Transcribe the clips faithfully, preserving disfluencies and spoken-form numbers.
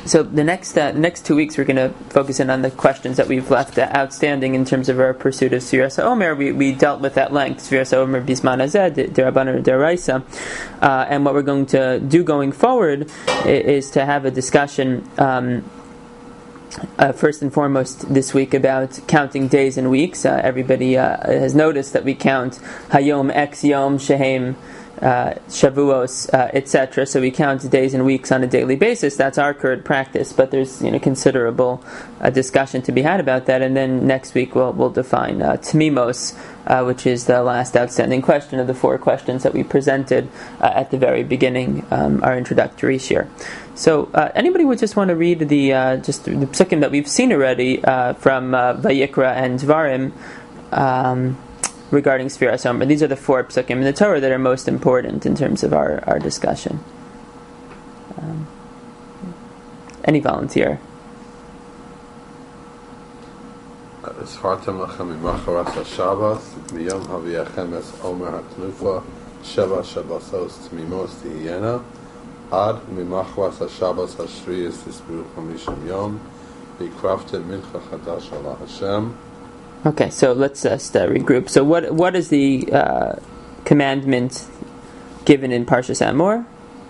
so the next uh, the next two weeks we're going to focus in on the questions that we've left outstanding in terms of our pursuit of Sfiras HaOmer. We we dealt with at length Sfiras HaOmer Bisman Hazeh, D'Rabbanan D'Oraisa, uh, and what we're going to do going forward is, is to have a discussion. Um, Uh, first and foremost this week about counting days and weeks. Uh, everybody uh, has noticed that we count Hayom, X Yom, Shehem, uh, Shavuos, uh, et cetera. So we count days and weeks on a daily basis. That's our current practice, but there's you know considerable uh, discussion to be had about that. And then next week we'll we'll define uh, Tmimos, uh, which is the last outstanding question of the four questions that we presented uh, at the very beginning, um, our introductory shir. So, uh, anybody would just want to read the uh, just the psukim that we've seen already uh, from uh, Vayikra and Dvarim um, regarding Sfiras HaOmer. These are the four psukim in the Torah that are most important in terms of our, our discussion. Um, any volunteer? Sfartem lachem imacharas haShabbos miyom haviyachem es Omer hatnufa sheva shabbosos tmimos tihiyena Ad mimachwas haShabbos hashviyis tisbiru chamishim yom v'kraftem mincha chadash ala Hashem. Okay, so let's just uh, regroup. So what what is the uh, commandment given in Parshas Emor?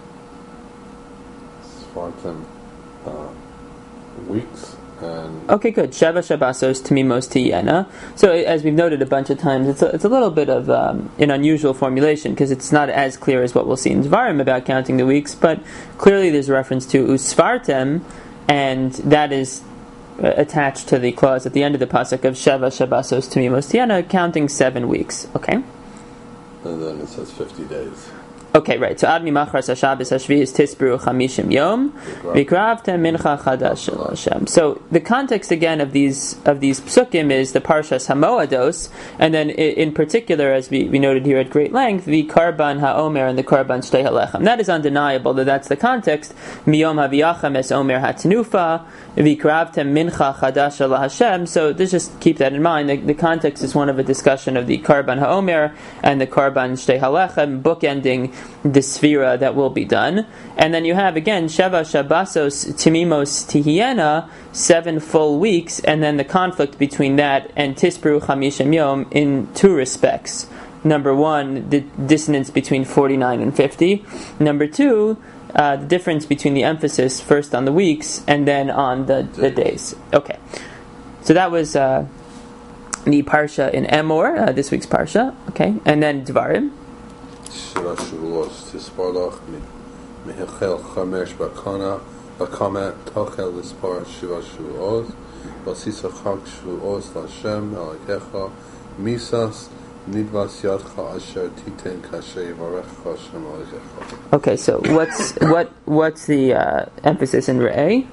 Sfartem uh, weeks. And okay, good. Sheva Shabbosos Tmimos Tiyena. So, as we've noted a bunch of times, it's a, it's a little bit of um, an unusual formulation because it's not as clear as what we'll see in Dvarim about counting the weeks, but clearly there's a reference to Usfartem, and that is uh, attached to the clause at the end of the pasuk of Sheva Shabbosos Tmimos Tiyena, counting seven weeks. Okay? And then it says fifty days. Okay, right. So Ad mimachras haShabbos hashviyis tisbru chamishim yom v'kravtem mincha chadash shel Hashem. So the context again of these of these psukim is the Parshas Hamoados, and then in particular, as we, we noted here at great length, the Karban HaOmer and the Karban Shtei HaLechem. That is undeniable that that's the context. Miyom haviyachem es Omer hatnufa v'kravtem mincha chadash shel Hashem. So let's just keep that in mind. The, the context is one of a discussion of the Karban HaOmer and the Karban Shtei HaLechem, bookending the Sfira that will be done. And then you have again Sheva Shabbosos Tmimos Tihiyena, seven full weeks, and then the conflict between that and Tisbru Chamishim Yom in two respects. Number one, the dissonance between forty-nine and fifty. Number two, uh, the difference between the emphasis first on the weeks and then on the, the days. Okay, so that was uh, the Parsha in Emor, uh, this week's Parsha. Okay, and then Dvarim. Shiva Shavuos Tisparlach Mehechel Chamesh Bakana Bakama Tochel Lispar Shiva Shavuos Basisa Chag Shavuos Lashem Alakecha Misas Nidvas Yadcha Asher Titen Kashe Varecha Hashem Alakecha. Okay, so what's what what's the uh, emphasis in Re'eh?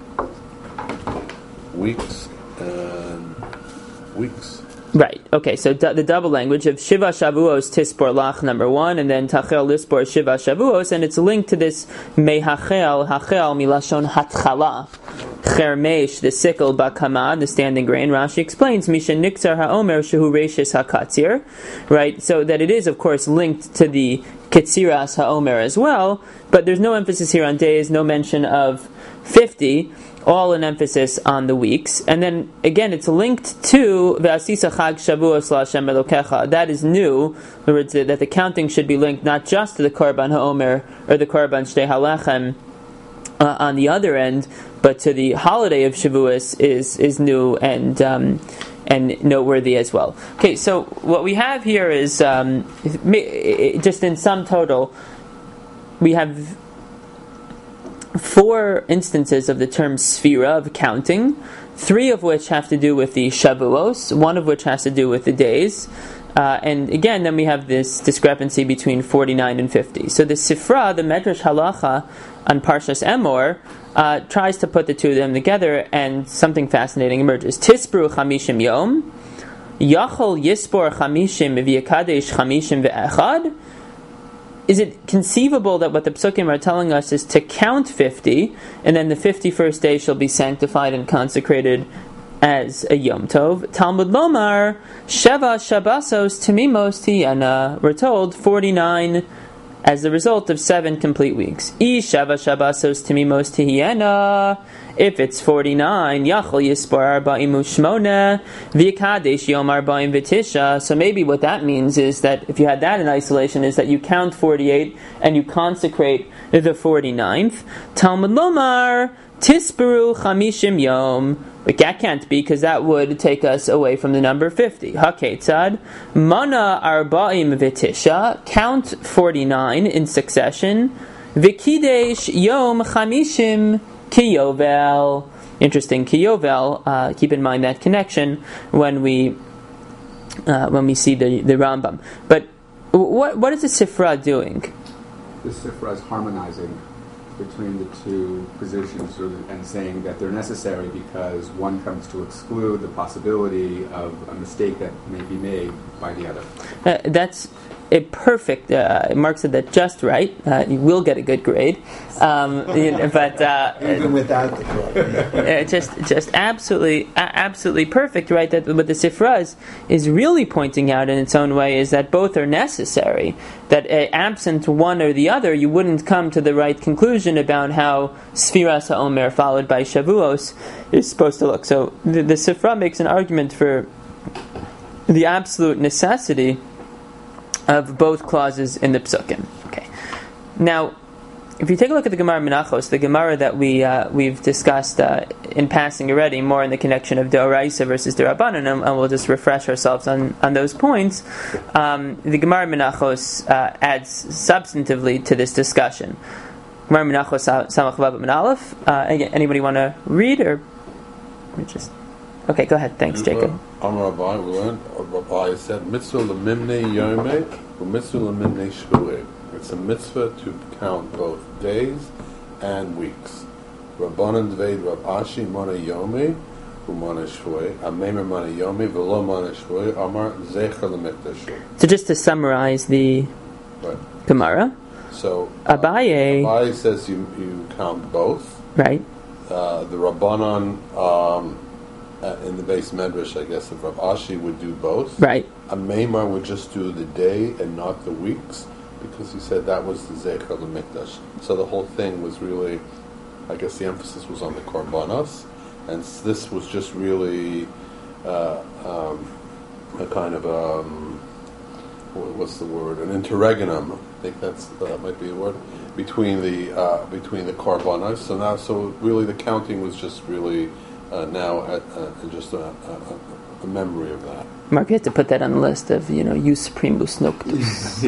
Weeks and weeks. Right. Okay. So d- the double language of Shiva Shavuos Tispor Lach number one, and then Tachel Lispor Shiva Shavuos, and it's linked to this Mehachel Hachel Milashon Hatchala Chermesh, the sickle Bakama, the standing grain. Rashi explains Misha Niksar HaOmer Shehu Reishis HaKatzir, right? So that it is of course linked to the Ketziras HaOmer as well, but there's no emphasis here on days, no mention of fifty. All an emphasis on the weeks, and then again it's linked to Ve'asisa Chag Shavuos LaHashem Elokecha. That is new. In other words, that the counting should be linked not just to the Karban HaOmer or the Karban Shtei HaLechem uh, on the other end, but to the holiday of Shavuos is is new and um, and noteworthy as well. Okay, so what we have here is um, just in sum total, we have four instances of the term Sfira, of counting, three of which have to do with the Shavuos, one of which has to do with the days, uh, and again then we have this discrepancy between forty-nine and fifty. So the Sifra, the Medrash Halacha on Parshas Emor, uh, tries to put the two of them together, and something fascinating emerges. Tisbru Chamishim Yom, Yachol Yispor Chamishim V'Yakadesh Chamishim V'Echad. Is it conceivable that what the psukim are telling us is to count fifty, and then the fifty-first day shall be sanctified and consecrated as a Yom Tov? Talmud Lomar, Sheva Shabbosos Tmimos Tiyena. We're told forty-nine as a result of seven complete weeks. I shava shabasos timimos tihiena. If it's forty-nine, yachol yispar arba'im u'shmona v'yikadesh yom arba'im v'tisha. So maybe what that means is that if you had that in isolation, is that you count forty-eight and you consecrate the forty-ninth. Talmud lomar tisperu chamishim yom. But that can't be, because that would take us away from the number fifty. Haketzad mana arba'im v'tisha. Count forty-nine in succession. V'kidesh yom chamishim Kiyovel. Interesting, Kiyovel. Uh, keep in mind that connection when we uh, when we see the, the Rambam. But what what is the Sifra doing? The Sifra is harmonizing between the two positions and saying that they're necessary because one comes to exclude the possibility of a mistake that may be made by the other. Uh, that's a perfect. Uh, Mark said that just right. Uh, you will get a good grade, um, you know, but uh, even without the grade, uh, just just absolutely uh, absolutely perfect. Right. That what the Sifra is, is really pointing out in its own way is that both are necessary. That uh, absent one or the other, you wouldn't come to the right conclusion about how Sfiras HaOmer followed by Shavuos is supposed to look. So the, the Sifra makes an argument for the absolute necessity of both clauses in the Psukim. Okay. Now, if you take a look at the Gemara Menachos, the Gemara that we uh, we've discussed uh, in passing already, more in the connection of D'Oraisa versus D'Rabbanan, and, and we'll just refresh ourselves on, on those points. Um, the Gemara Menachos uh, adds substantively to this discussion. Gemara Menachos Samach Vav Min Aleph. Uh, anybody want to read or just? Okay, go ahead. Thanks, Jacob. Amar Abai, we learned, Abai said, Mitzvah l'mimnei yomei, u'mitzvah l'mimnei shvuei. It's a mitzvah to count both days and weeks. Rabbanan dveid Rab Ashi mana yomei, u'mana shvuei, ameimer mana yomei, v'lo mana shvuei, amar zecher l'mikdash. So just to summarize the right. Gemara. So, uh, Abaye, Abai says you, you count both. Right. Uh, the Rabbanan, um, Uh, in the base medrash, I guess, if Rav Ashi would do both. Right. A Meimar would just do the day and not the weeks, because he said that was the Zecher l'Mikdash. So the whole thing was really, I guess the emphasis was on the Korbanos, and this was just really uh, um, a kind of, um, what's the word, an interregnum, I think that's that might be a word, between the uh, between the Korbanos. So now, so really the counting was just really Uh, now, at, uh, just a, a, a memory of that. Mark, you have to put that on the list of, you know, Jus primus noctus.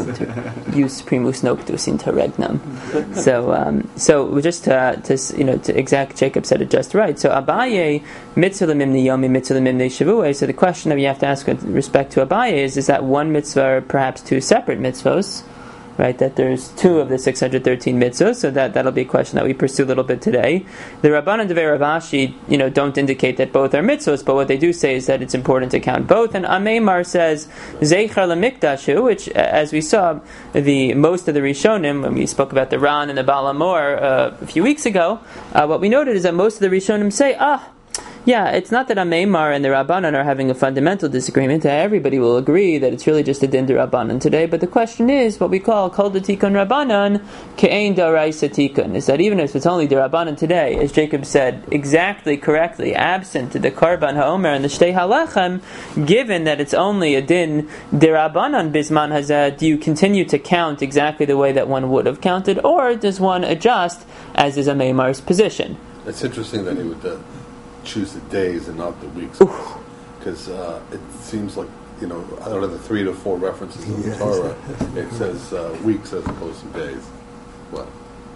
Jus primus noctus interregnum. So, um, so just to, to, you know, to exact, Jacob said it just right. So, Abaye, mitzvah l'mimnei yomi, mitzvah l'mimnei shavuos. So the question that you have to ask with respect to Abaye is, is that one mitzvah or perhaps two separate mitzvahs? Right, that there's two of the six hundred thirteen mitzvahs, so that, that'll be a question that we pursue a little bit today. The Rabbanan Devei Rav Ashi, you know, don't indicate that both are mitzvahs, but what they do say is that it's important to count both. And Ameimar says, Zeichar l'mikdashu, which, as we saw, the most of the Rishonim, when we spoke about the Ran and the Baal Hamor uh, a few weeks ago, uh, what we noted is that most of the Rishonim say, ah, yeah, it's not that Ameimar and the Rabbanan are having a fundamental disagreement. Everybody will agree that it's really just a din de Rabbanan today. But the question is, what we call kol de tikun Rabbanan, ke'ein d'oraisa tikun, is that even if it's only de Rabbanan today, as Jacob said exactly correctly, absent the Karban HaOmer and the Shtei HaLechem, given that it's only a din de Rabbanan bisman hazeh, do you continue to count exactly the way that one would have counted, or does one adjust, as is Ameimar's position? It's interesting that he would uh, choose the days and not the weeks, because uh, it seems like, you know, out of the three to four references in the Torah, it says uh, weeks as opposed to days. What?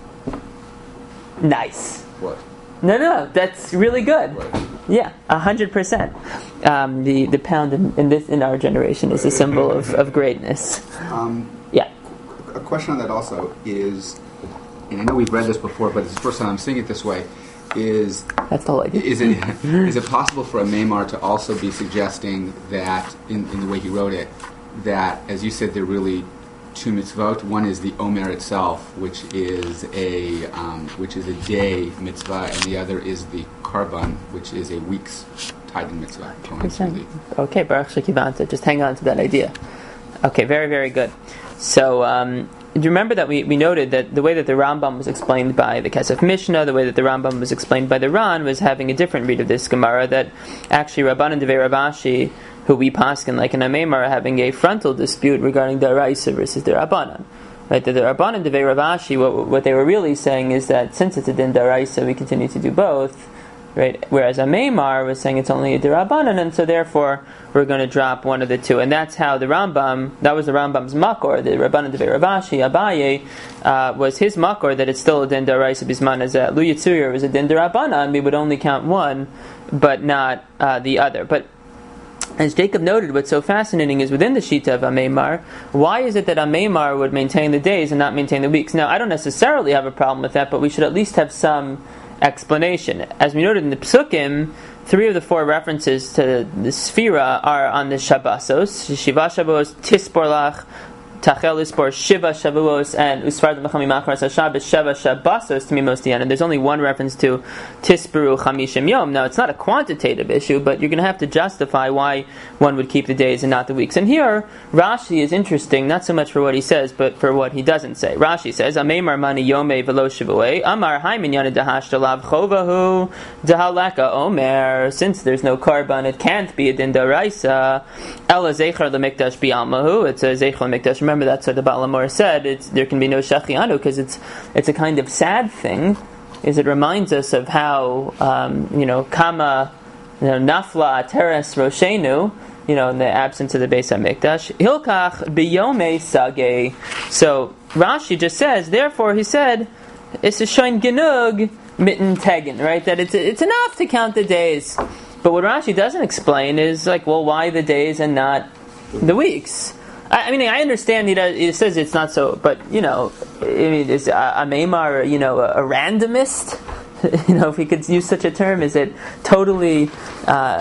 Nice. What? No, no, that's really good. Right. Yeah, a hundred percent. Um, the the pound in, in this in our generation is a symbol of, of greatness. Um, yeah. A question on that also is, and I know we've read this before, but it's the first time I'm seeing it this way. Is that's the whole idea. Is it is it possible for a Meimar to also be suggesting that in, in the way he wrote it, that as you said, there are really two mitzvot. One is the Omer itself, which is a um, which is a day mitzvah, and the other is the Karban, which is a week's tithing mitzvah. Okay, Baruch Shekivanta. Just hang on to that idea. Okay, very very good. So um, do you remember that we, we noted that the way that the Rambam was explained by the Kesef Mishnah, the way that the Rambam was explained by the Ran, was having a different read of this Gemara, that actually Rabbanan Devei Rav Ashi, who we paskin like an Ameimar, are having a frontal dispute regarding the Araisa versus the Rabbanan. Right, that the Rabbanan Devei Rav Ashi, what, what they were really saying is that since it's a din d'Araisa, we continue to do both. Right, whereas Ameimar was saying it's only a d'Rabbanan, and so therefore we're going to drop one of the two, and that's how the Rambam, that was the Rambam's makor, the Rabbanan Devei Rav Ashi, Abaye, uh, was his makor that it's still a din d'Araisa bisman as a Lu Yitzur was a din d'Rabbanan. We would only count one, but not uh, the other. But as Jacob noted, what's so fascinating is within the Shita of Ameimar, why is it that Ameimar would maintain the days and not maintain the weeks? Now, I don't necessarily have a problem with that, but we should at least have some explanation. As we noted in the Psukim, three of the four references to the Sphira are on the Shabbosos. Shiva Shabbos, Tisporlach, Tachel Ispor, Shiva Shavuos, and Usfardim B'chami Machras HaShabbos, Sheva Shabbosos to Mimostian. And there's only one reference to Tisperu Chamishim Yom. Now, it's not a quantitative issue, but you're going to have to justify why one would keep the days and not the weeks. And here, Rashi is interesting, not so much for what he says, but for what he doesn't say. Rashi says, Ameimar mani yomei velo shivuei, Amar haimin yana dahashtalav chovahu, dahaleka omer. Since there's no korban, it can't be a din d'Oraisa. Ela zeichar lemikdash bi'almahu. It's a zeichar lemikdash. Remember, that's what the Baal HaMaor said. It's, there can be no shechianu because it's it's a kind of sad thing. Is it reminds us of how um, you know kama you know, nafla teres roshenu. You know, in the absence of the Beis HaMikdash. Hilkach biyomei sage. So Rashi just says, therefore he said, it's a shoin genug mitten tegen, right? That it's it's enough to count the days. But what Rashi doesn't explain is like, well, why the days and not the weeks? I mean, I understand he, does, he says it's not so, but, you know, I mean, is a Ameimar, you know, a, a randomist? You know, if we could use such a term, is it totally, uh,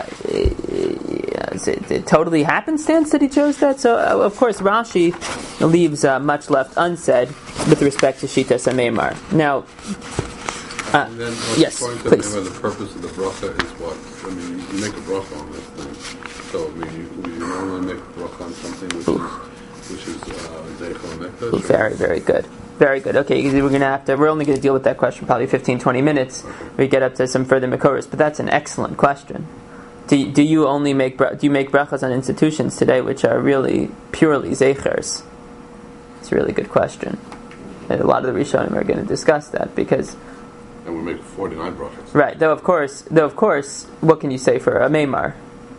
is it, it totally happenstance that he chose that? So, uh, of course, Rashi leaves uh, much left unsaid with respect to Shitas Ameimar. Now, uh, and then, yes, please. The purpose of the bracha is what? I mean, you make a bracha on this thing. So, I mean, you, you normally make a bracha on something which Oof. is which is Zeichel Mekdash. Very, very good. Very good. Okay, we're gonna have to. We're only going to deal with that question probably fifteen, twenty minutes. Okay. We get up to some further makoros, but that's an excellent question. Do do you only make do you make brachas on institutions today which are really purely zeichers? It's a really good question. And a lot of the Rishonim are going to discuss that because. And we make forty-nine brachas. Right. Though of course, though of course, what can you say for a meimar?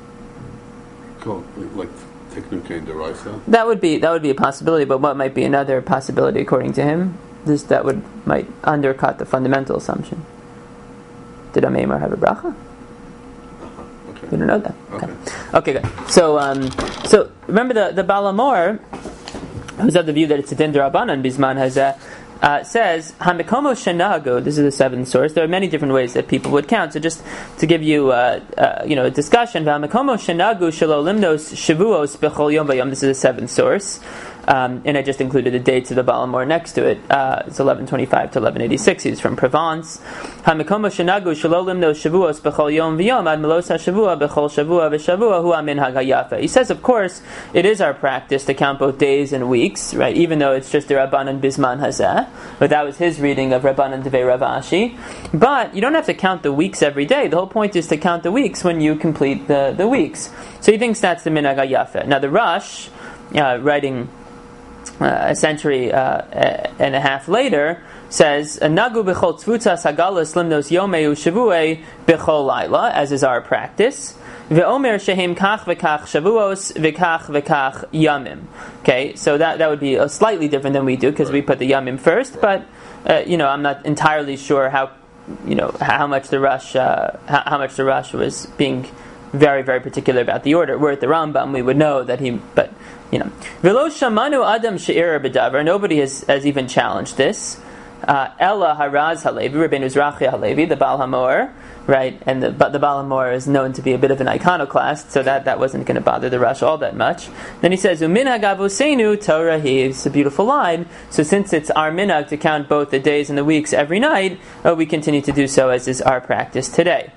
Cool. Like technically deraisa. That would be that would be a possibility, but what might be another possibility according to him? This that would might undercut the fundamental assumption. Did a meimar have a bracha? Uh-huh. Okay. We don't know that. Okay. Okay, okay good. So, um, so remember the the Baal HaMaor, who's of the view that it's a din d'Rabbanan bisman hazeh, uh, says Hamikomo shenago. This is the seventh source. There are many different ways that people would count. So, just to give you, uh, uh, you know, a discussion, Hamikomo shenago shelo limnos shavuos bechol yom vayom. This is the seventh source. Um, and I just included the dates of the Baal HaMaor next to it. Uh, it's eleven twenty-five to eleven eighty-six. He's from Provence. Hamikomo shenagu shalolim no shavuos b'chol yom v'yom ad melos hashavua b'chol shavua v'shavua hu amin hagayafa. He says, of course, it is our practice to count both days and weeks, right? Even though it's just the Rabbanan bisman hazeh. But that was his reading of Rabbanan Devei Rav Ashi. But you don't have to count the weeks every day. The whole point is to count the weeks when you complete the, the weeks. So he thinks that's the min hagayafa. Now the Rosh, uh, writing Uh, a century uh, and a half later, says Nagu b'chol tzvutzas hagalas limnos yomeu shavuei b'chol laila, as is our practice. Ve'omer shehem kach v'kach shavuos v'kach v'kach yamim. Okay, so that that would be a slightly different than we do because we put the yamim first. But uh, you know, I'm not entirely sure how you know how much the Rosh uh, how, how much the Rosh was being very very particular about the order. We're at the Rambam, we would know that he, but. You know, V'lo shamanu adam she'ira b'davar. Nobody has, has even challenged this. Uh, Ella Haraz Halevi, Rabbeinu Zrachi Halevi, the Baal HaMaor, right? And the but the Baal HaMaor is known to be a bit of an iconoclast, so that, that wasn't going to bother the Rosh all that much. Then he says, Umin hagavosenu Torah hi. It's a beautiful line. So since it's our minhag to count both the days and the weeks every night, uh, we continue to do so as is our practice today.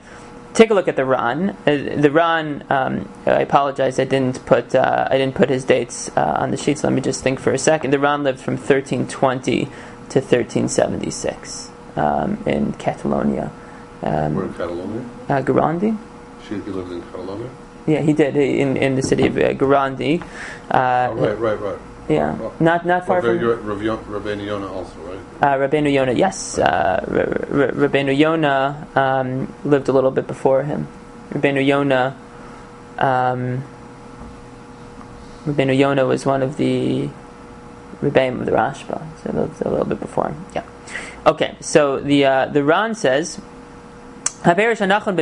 take a look at the Ran. Uh, the Ran, um, I apologize, I didn't put uh, I didn't put his dates uh, on the sheets. Let me just think for a second. The Ran lived from thirteen twenty to thirteen seventy-six um, in Catalonia. Um, Where in Catalonia? Uh, Garandi. She he lived in Catalonia? Yeah, he did in in the city of uh, Garandi. Uh, oh, right, right, right. Yeah, well, not not far well, from. Rabbeinu Yonah also, right? Uh, Rabbeinu Yonah, yes. Uh, R- R- Rabbeinu Yonah um, lived a little bit before him. Rabbeinu Yonah, um, Rabbeinu Yonah was one of the Rebbeim of the Rashba, so a little, a little bit before him. Yeah. Okay, so the uh, the Ran says. Aha.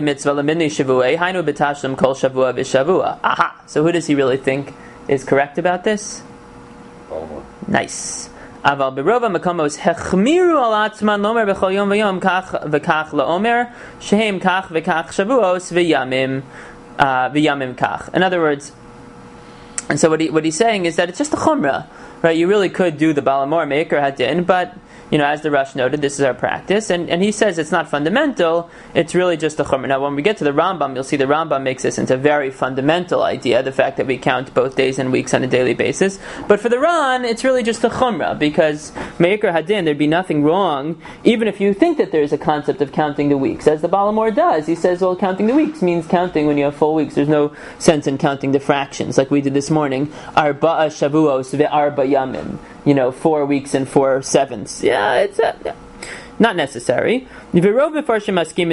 So who does he really think is correct about this? Baltimore. Nice. Aval berova makomos hechmiru al atzman lomer b'chol yom v'yom kach v'kach laomer shehem kach v'kach shavuos v'yamim v'yamim kach. In other words, and so what he what he's saying is that it's just a chumrah, right? You really could do the balamor maker hadin, but you know, as the Rush noted, this is our practice, and, and he says it's not fundamental, it's really just a chumrah. Now, when we get to the Rambam, you'll see the Rambam makes this into a very fundamental idea, the fact that we count both days and weeks on a daily basis. But for the Ran, it's really just a chumrah, because Me'ikar Hadin, there'd be nothing wrong, even if you think that there's a concept of counting the weeks. As the Balamor does, he says, well, counting the weeks means counting when you have full weeks. There's no sense in counting the fractions, like we did this morning. Arba'a Shavuos ve'arba yamim. You know, four weeks and four sevenths. Yeah, it's uh, yeah. not necessary. So what he, what he's saying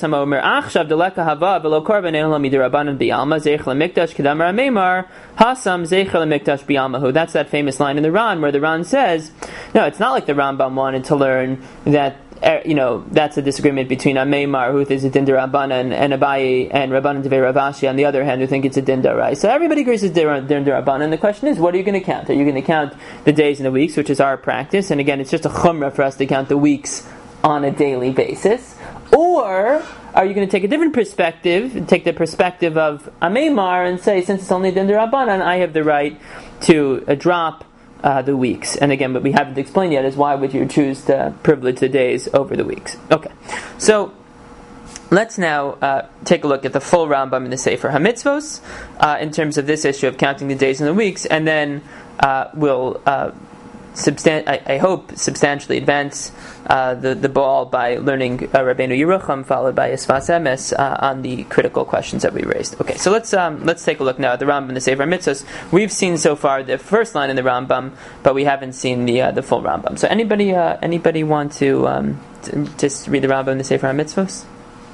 that's that famous line in the Ran where the Ran says, no, it's not like the Rambam wanted to learn that, you know, that's a disagreement between Ameimar, who thinks it's a din d'Rabbanan, and Abaye and Rabbanan Devei Rav Ashi, on the other hand, who think it's a din d'Oraisa. So everybody agrees it's din d'Rabbanan. The question is, what are you going to count? Are you going to count the days and the weeks, which is our practice? And again, it's just a chumrah for us to count the weeks on a daily basis. Or are you going to take a different perspective, take the perspective of Ameimar, and say, since it's only din d'Rabbanan, I have the right to uh, drop Uh, the weeks. And again, what we haven't explained yet is why would you choose to privilege the days over the weeks. Okay, so let's now uh, take a look at the full Rambam in the Sefer HaMitzvos uh, in terms of this issue of counting the days and the weeks, and then uh, we'll uh, substan- I, I hope substantially advance uh, the, the ball by learning uh, Rabbeinu Yerucham, followed by Yisvas Emes uh, on the critical questions that we raised. Okay, so let's um, let's take a look now at the Rambam in the Sefer Mitzvos. We've seen so far the first line in the Rambam, but we haven't seen the uh, the full Rambam. So anybody uh, anybody want to um, t- just read the Rambam in the Sefer Mitzvos?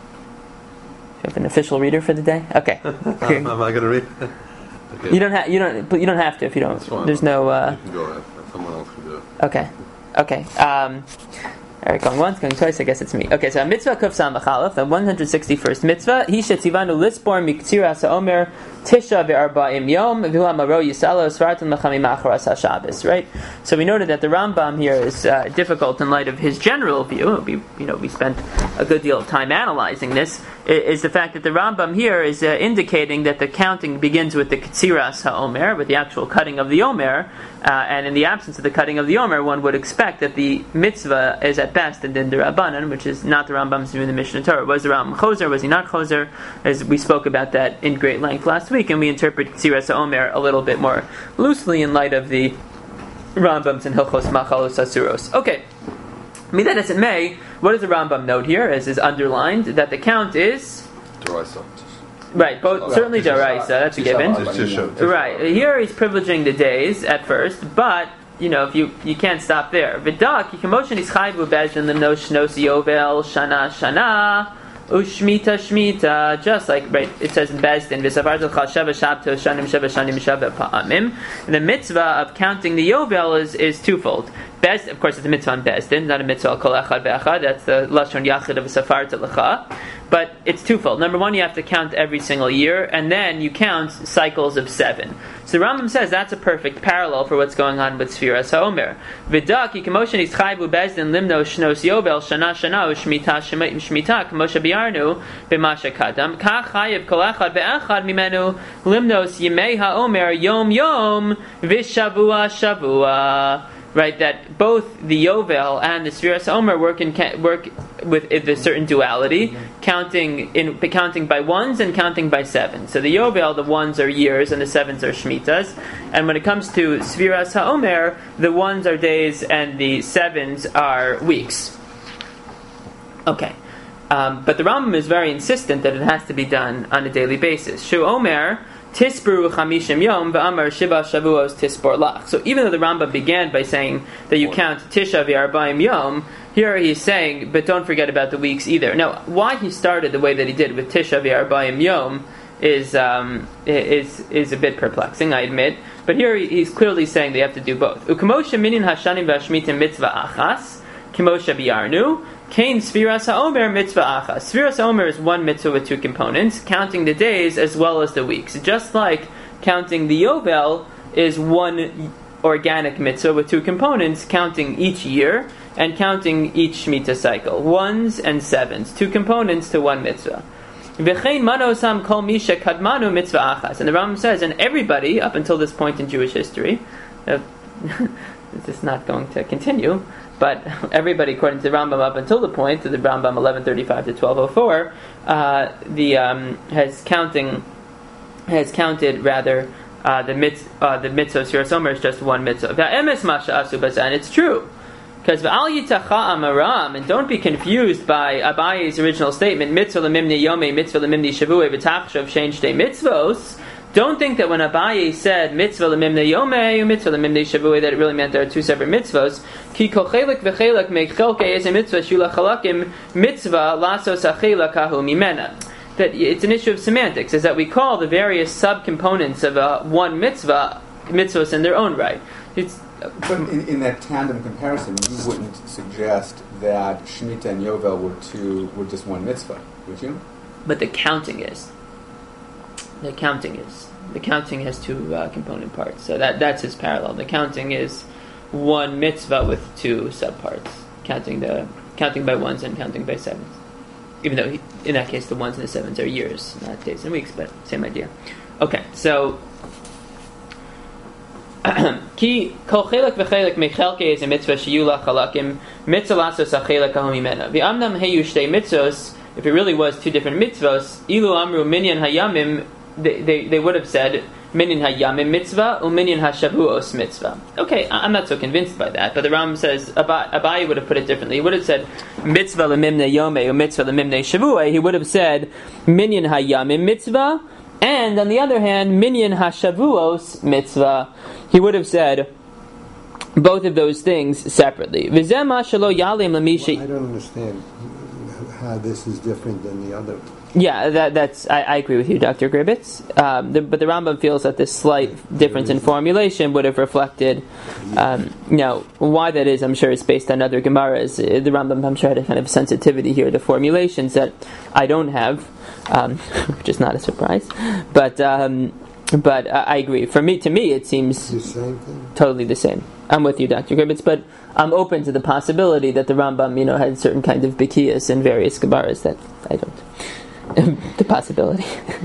You have an official reader for the day. Okay. Am I going to read? Okay. You don't have you don't but you don't have to if you don't. There's no. Uh, you can go ahead. Someone else can do it. Okay. Okay. Um, all right, going once, going twice, I guess it's me. Okay, so mitzvah kuf sam b'chalaf, the one hundred sixty-first mitzvah, hi shetzivanu lisbor miktzira sa'omer tisha ve'arba'im yom v'hu amaro yisalo svartan l'chamim acharas ha'shabbos, right? So we noted that the Rambam here is uh, difficult in light of his general view. We, you know, we spent a good deal of time analyzing this, is the fact that the Rambam here is uh, indicating that the counting begins with the ketziras ha'omer, with the actual cutting of the omer, uh, and in the absence of the cutting of the omer, one would expect that the mitzvah is at best and din d'Rabbanan, which is not the Rambam's view in the Mishnah Torah. Was the Rambam choser? Was he not choser? As we spoke about that in great length last week, and we interpret Ketziras HaOmer a little bit more loosely in light of the Rambams and Hilchos Machalos Asuros. Okay, I mean that as it may, what does the Rambam note here? As is underlined, that the count is D'oraisa. Right, both Okay. certainly D'oraisa, that's a given. Right, here he's privileging the days at first, but you know, if you you can't stop there. V'dak yikamotion is chayvu bezin l'no shnos yovel shana shana ushmita shmita. Just like right, it says in Bezdin v'savartu chal sheva shabto shanim sheva shanim sheva pa'amim. The mitzvah of counting the yovel is is twofold. Bez, of course, it's a mitzvah on Bezdin, not a mitzvah kol echad ve'echad. That's the lashon yachid of safarta lecha. But it's twofold. Number one, you have to count every single year, and then you count cycles of seven. So the Rambam says that's a perfect parallel for what's going on with Sfiras HaOmer. V'dak yikamotion is chayvu bezdin limno shnos yovel shana shana u'shmita shmita k'moshe biarnu b'masha kadam kach chayev kol echad ve'echad mimenu limnos yimei HaOmer yom yom v'shavua shavua. right? That both the Yovel and the Sfiras Omer work in work with a certain duality, counting in counting by ones and counting by sevens. So the Yovel, the ones are years and the sevens are shmitas. And when it comes to Sfiras HaOmer, the ones are days and the sevens are weeks. Okay. Um, but the Rambam is very insistent that it has to be done on a daily basis. Shu Omer Tisperu chamishim yom v'amar shiva shavuos tispor lach. So even though the Rambam began by saying that you count Tisha v'arbaim yom, here he's saying, but don't forget about the weeks either. Now, why he started the way that he did with Tisha v'arbaim yom is um, is is a bit perplexing, I admit. But here he's clearly saying they have to do both. U'kamosha minin hashanim v'ashmitim mitzvah achas kimosha biyarnu. Kain Sfiras HaOmer mitzvah achas. Sfiras HaOmer is one mitzvah with two components, counting the days as well as the weeks. Just like counting the Yovel is one organic mitzvah with two components, counting each year and counting each Shemitah cycle. Ones and sevens. Two components to one mitzvah. V'chein manosam kol misha kadmanu mitzvah achas. And the Rambam says, and everybody, up until this point in Jewish history, uh, this is not going to continue, but everybody, according to the Rambam, up until the point, to the Rambam eleven thirty-five to twelve oh four, uh, the um, has counting has counted rather uh, the mitz uh, the mitzvah of Sfiras Omer is just one mitzvah. V'emes masha asu b'zeh, and it's true, because v'al yitacha amaram, and don't be confused by Abaye's original statement, mitzvah lemimni yomei, mitzvah lemimni shavuei, v'tachshav shein shtei mitzvos. Don't think that when Abaye said mitzvah lemimnei yomei, mitzvah lemimnei shavuei, that it really meant there are two separate mitzvahs. Ki kol chelik v'chelik meik chelkei es a mitzvah shula chalakim mitzvah lasos ha'chelak hahu mimena. That it's an issue of semantics, is that we call the various subcomponents of a one mitzvah mitzvahs in their own right. It's, but in, in that tandem comparison, you wouldn't suggest that Shemitah and Yovel were two were just one mitzvah, would you? But the counting is. The counting is. The counting has two uh, component parts. So that that's his parallel. The counting is one mitzvah with two subparts. Counting the counting by ones and counting by sevens. Even though he, in that case the ones and the sevens are years, not days and weeks, but same idea. Okay, so Ki kol chelak v'chelak mechelke is a mitzvah sheyula chalakim mitzvah lasos hachelak hahu mimena. V'amnam heyu shtei mitzvos. If it really was two different mitzvos, ilu amru minyan hayamim. They, they, they would have said minyan hayamim mitzvah or minyan hashavuos mitzvah. Okay, I'm not so convinced by that, but the Ram says Abaye would have put it differently. He would have said mitzvah lemimne yomei or mitzvah lemimne shavuos. He would have said minyan hayamim mitzvah, and on the other hand minyan hashavuos mitzvah. He would have said both of those things separately. V'zeh shelo yalim lamisha. Well, I don't understand how this is different than the other. Yeah, that, that's. I, I agree with you, Doctor Gribitz. Um, the, but the Rambam feels that this slight difference in formulation would have reflected. Um, now, why that is, I'm sure, is based on other Gemaras. The Rambam, I'm sure, had a kind of sensitivity here to formulations that I don't have, um, which is not a surprise. But um, but uh, I agree. For me, to me, it seems the same thing. Totally the same. I'm with you, Doctor Gribitz, but I'm open to the possibility that the Rambam, you know, had certain kind of bikiyas in various Gemaras that I don't. The possibility.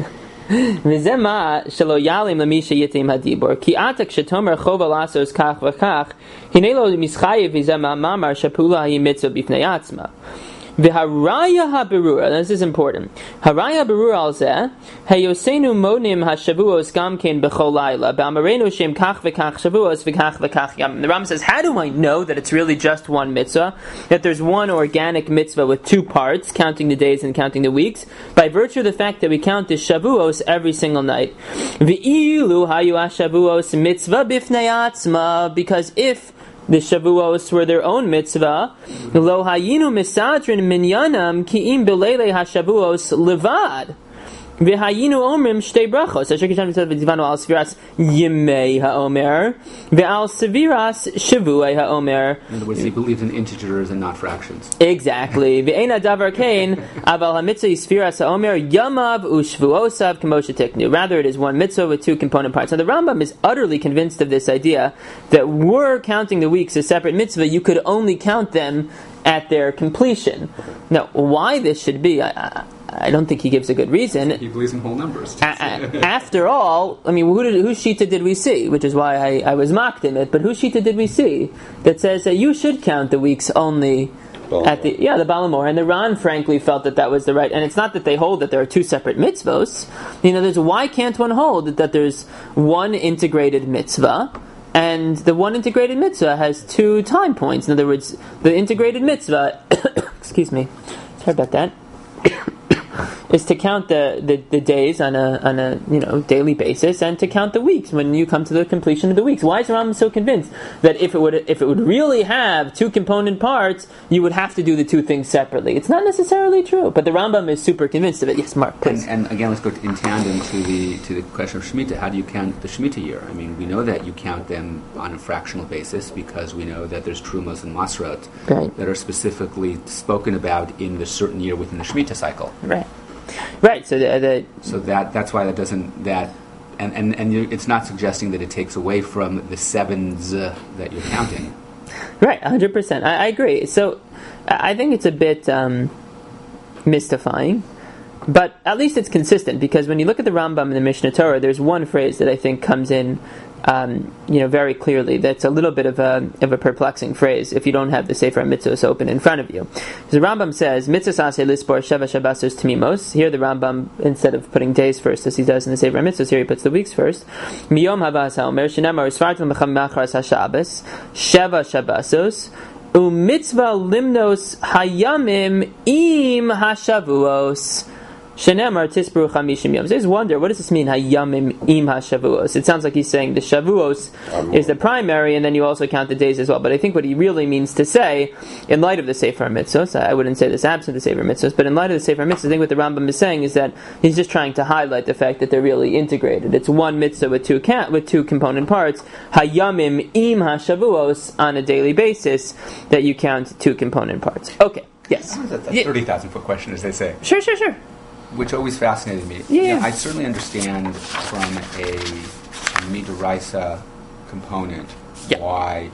V'zema shelo yalim lamisha yitim hadibor ki atak shetomer chova lasos kach v'kach hinelo mischayev v'zema mamar shapula hi mitzvah b'fnei atzma. V'haraya haberura, this is important. Haraya berura al zeh hayosenu monim hashavuos gamkein b'chol layla b'amarenu shem kach v'kach shavuos v'kach v'kach yamim. The Ram says, how do I know that it's really just one mitzvah? That there's one organic mitzvah with two parts, counting the days and counting the weeks, by virtue of the fact that we count the shavuos every single night. V'ilu hayu hashavuos mitzvah b'fnei atzma, because if the Shavuos were their own mitzvah, lo hayinu misadrin minyanam ki'im belele hashavuos levad. V'hayinu omrim shtei brachos. Asher kishan mitzvah v'divanu al seviras yimei ha'omer v'al seviras shavuei ha'omer. In other words, he believes in integers and not fractions. Exactly. V'eina davar kain aval hamitzvah seviras ha'omer yamav u'shvuosav k'moshe tiknu. Rather, it is one mitzvah with two component parts. Now, the Rambam is utterly convinced of this idea that were counting the weeks as separate mitzvah, you could only count them at their completion. Now, why this should be, I, I, I don't think he gives a good reason. He believes in whole numbers. a- a- after all, I mean, who did, whose shita did we see? Which is why I, I was mocked in it. But whose shita did we see that says that you should count the weeks only at the yeah the Balamor? And the Ran frankly felt that that was the right. And it's not that they hold that there are two separate mitzvos. You know, there's why can't one hold that there's one integrated mitzvah? And the one integrated mitzvah has two time points. In other words, the integrated mitzvah, excuse me, sorry about that, is to count the, the, the days on a on a you know daily basis, and to count the weeks when you come to the completion of the weeks. Why is Rambam so convinced that if it would if it would really have two component parts, you would have to do the two things separately? It's not necessarily true, but the Rambam is super convinced of it. Yes, Mark, please. And, and again, let's go in tandem to the to the question of Shemitah. How do you count the Shemitah year? I mean, we know that you count them on a fractional basis because we know that there's Trumas and Masrot Right. that are specifically spoken about in the certain year within the Shemitah cycle. Right. Right. So the, the So that that's why that doesn't that and and and you, it's not suggesting that it takes away from the sevens uh, that you're counting. Right, one hundred percent. I, I agree. So I I think it's a bit um, mystifying, but at least it's consistent, because when you look at the Rambam and the Mishnah Torah, there's one phrase that I think comes in um, you know, very clearly. That's a little bit of a of a perplexing phrase if you don't have the Sefer HaMitzvos open in front of you. So the Rambam says, Mitzvos aseh lispor sheva shabbosos tmimos. Here the Rambam, instead of putting days first as he does in the Sefer HaMitzvos, here he puts the weeks first. Miyom havas haomer shenamar usfartim b'cham hashabbos sheva shabbosos u'mitzvah limnos hayamim im hashavuos. Shenemar tisbru chamishim yom. So I just wonder, what does this mean? Hayamim im hashavuos. It sounds like he's saying the shavuos is the primary, and then you also count the days as well. But I think what he really means to say, in light of the Sefer Mitzvos, I wouldn't say this absent the Sefer Mitzvos, but in light of the Sefer Mitzvos, I think what the Rambam is saying is that he's just trying to highlight the fact that they're really integrated. It's one mitzvah with two ca- with two component parts. Hayamim im hashavuos, on a daily basis, that you count two component parts. Okay. Yes. That's a Yeah. thirty thousand foot question, as they say. Sure. Sure. Sure. Which always fascinated me. Yeah. You know, I certainly understand from a midoraisa component Yeah. why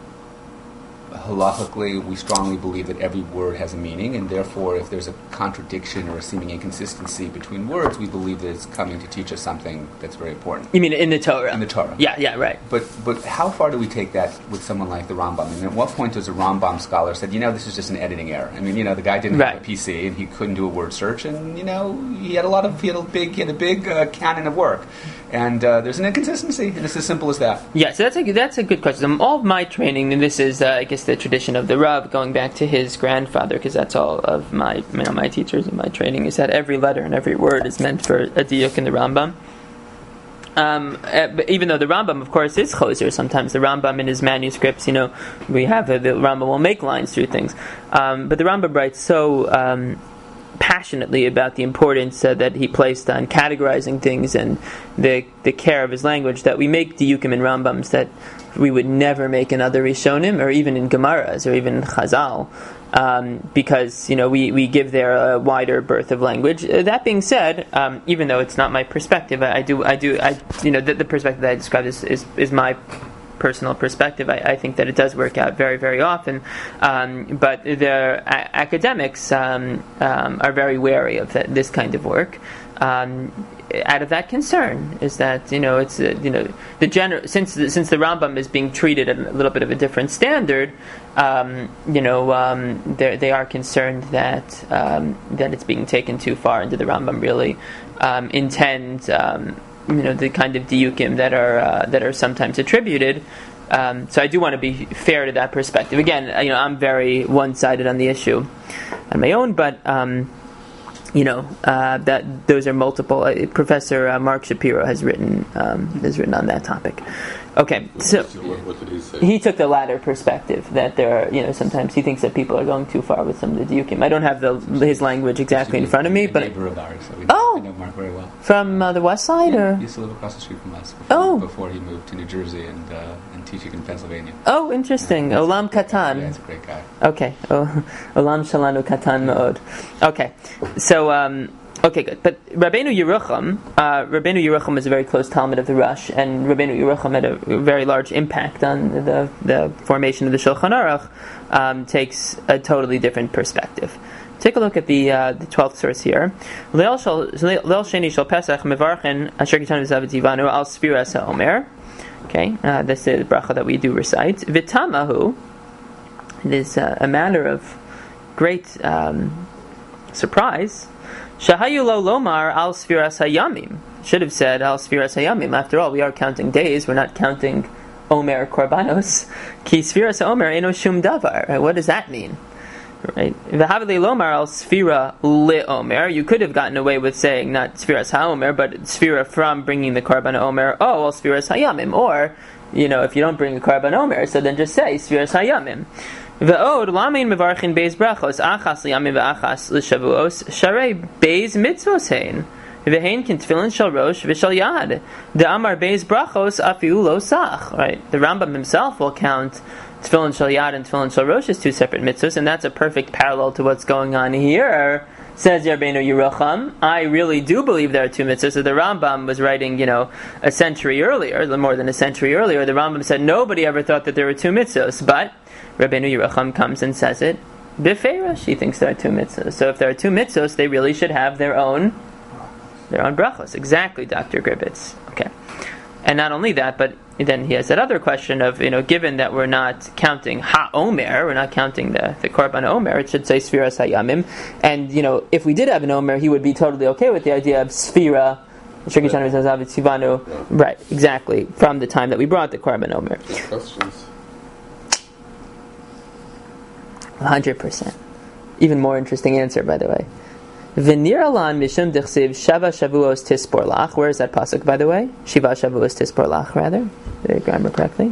halachically we strongly believe that every word has a meaning, and therefore if there's a contradiction or a seeming inconsistency between words, we believe that it's coming to teach us something that's very important. You mean in the Torah? In the Torah. Yeah. Yeah. Right. But but how far do we take that with someone like the Rambam? And at what point does a Rambam scholar said, you know, this is just an editing error? I mean, you know, the guy didn't Right. have a P C and he couldn't do a word search, and you know, he had a lot of he had a big he had a big uh, canon of work, and uh, there's an inconsistency, and it's as simple as that. Yeah, so that's a that's a good question. Um, all of my training, and this is, uh, I guess, the tradition of the Rav, going back to his grandfather, because that's all of my you know, my teachers and my training, is that every letter and every word is meant for a diuk in the Rambam. Um, uh, but even though the Rambam, of course, is choser, sometimes the Rambam in his manuscripts, you know, we have uh, the Rambam will make lines through things, um, but the Rambam writes so um, passionately about the importance uh, that he placed on categorizing things and the the care of his language, that we make diukim in Rambams that we would never make in other Rishonim, or even in Gemaras, or even Chazal, um, because you know we, we give there a wider berth of language. Uh, that being said, um, even though it's not my perspective, I, I do I do I you know the, the perspective that I described is is, is my personal perspective. I, I think that it does work out very, very often, um, but the a- academics um, um, are very wary of th- this kind of work. Um, out of that concern is that you know it's uh, you know the gener- since the, since the Rambam is being treated at a little bit of a different standard, um, you know um, they are concerned that um, that it's being taken too far, and did the Rambam really um, intend um, you know the kind of diukim that are uh, that are sometimes attributed. Um, so I do want to be fair to that perspective. Again, you know I'm very one-sided on the issue on my own, but. Um, You know uh, that those are multiple. Uh, Professor uh, Mark Shapiro has written um, has written on that topic. Okay, so What, what did he say? he took the latter perspective, that there are, you know, sometimes he thinks that people are going too far with some of the diukim. I don't have the his language exactly in front of me, A but neighbor of ours, so we Oh! I know Mark very well. from uh, the west side, Yeah, or he used to live across the street from us before, Oh. before he moved to New Jersey and uh, and teaching in Pennsylvania. oh, interesting, Yeah, Olam Yeah, Katan. he's a great guy. Okay, oh, Olam Shalanu Katan Ma'od. Okay, so. Um, Okay, good. But Rabbeinu Yerucham, uh, Rabbeinu Yerucham is a very close Talmud of the Rush, and Rabbeinu Yerucham had a very large impact on the the formation of the Shulchan Aruch. Um, takes a totally different perspective. Take a look at the uh, the twelfth source here. Leil sheni shel Pesach mevarchen asher kitanu v'zavet zivanu al sfiras ha'omer. Okay, uh, this is the bracha that we do recite. V'tamahu. It is uh, a matter of great um, surprise. Shahayu lo lomar al sfiras hayamim. Should have said al sfiras hayamim. After all, we are counting days. We're not counting Omer Korbanos. Ki sfiras Omer eno shum davar. Right? What does that mean? Right? V'havli lomar al sfira li Omer. You could have gotten away with saying not sfiras haomer, but sfira from bringing the Korban Omer. Oh, al sfiras hayamim. Or, you know, if you don't bring the Korban Omer, so then just say sfiras hayamim. Ve'od lamein mevarchin beis brachos achas liyamim ve'achas l'shavuos sharei beis mitzvos hein. V'hein kin tefillin shel rosh v'shel yad. The amar beis brachos afiu lo sach. Right. The Rambam himself will count tefillin shel yad and tefillin shel rosh as two separate mitzvahs, and that's a perfect parallel to what's going on here. Says Rabbeinu Yerucham, I really do believe there are two mitzvahs. So the Rambam was writing, you know, a century earlier, more than a century earlier. The Rambam said nobody ever thought that there were two mitzvahs, but Rabbeinu Yerucham comes and says it. B'feirash, he thinks there are two mitzvahs. So if there are two mitzvahs, they really should have their own, their own brachos. Exactly, Doctor Gribbets. Okay, and not only that, but then he has that other question of, you know, given that we're not counting ha-omer, we're not counting the, the korban omer, it should say sfiras hayamim. And, you know, if we did have an omer, he would be totally okay with the idea of sfira, right, exactly, from the time that we brought the korban omer. Questions? one hundred percent. Even more interesting answer, by the way. V'nir alan mishum dechsiv shava shavuos tispor lach. Where is that pasuk, by the way? Shiva shavuos tispor lach, rather. Did I grammar correctly?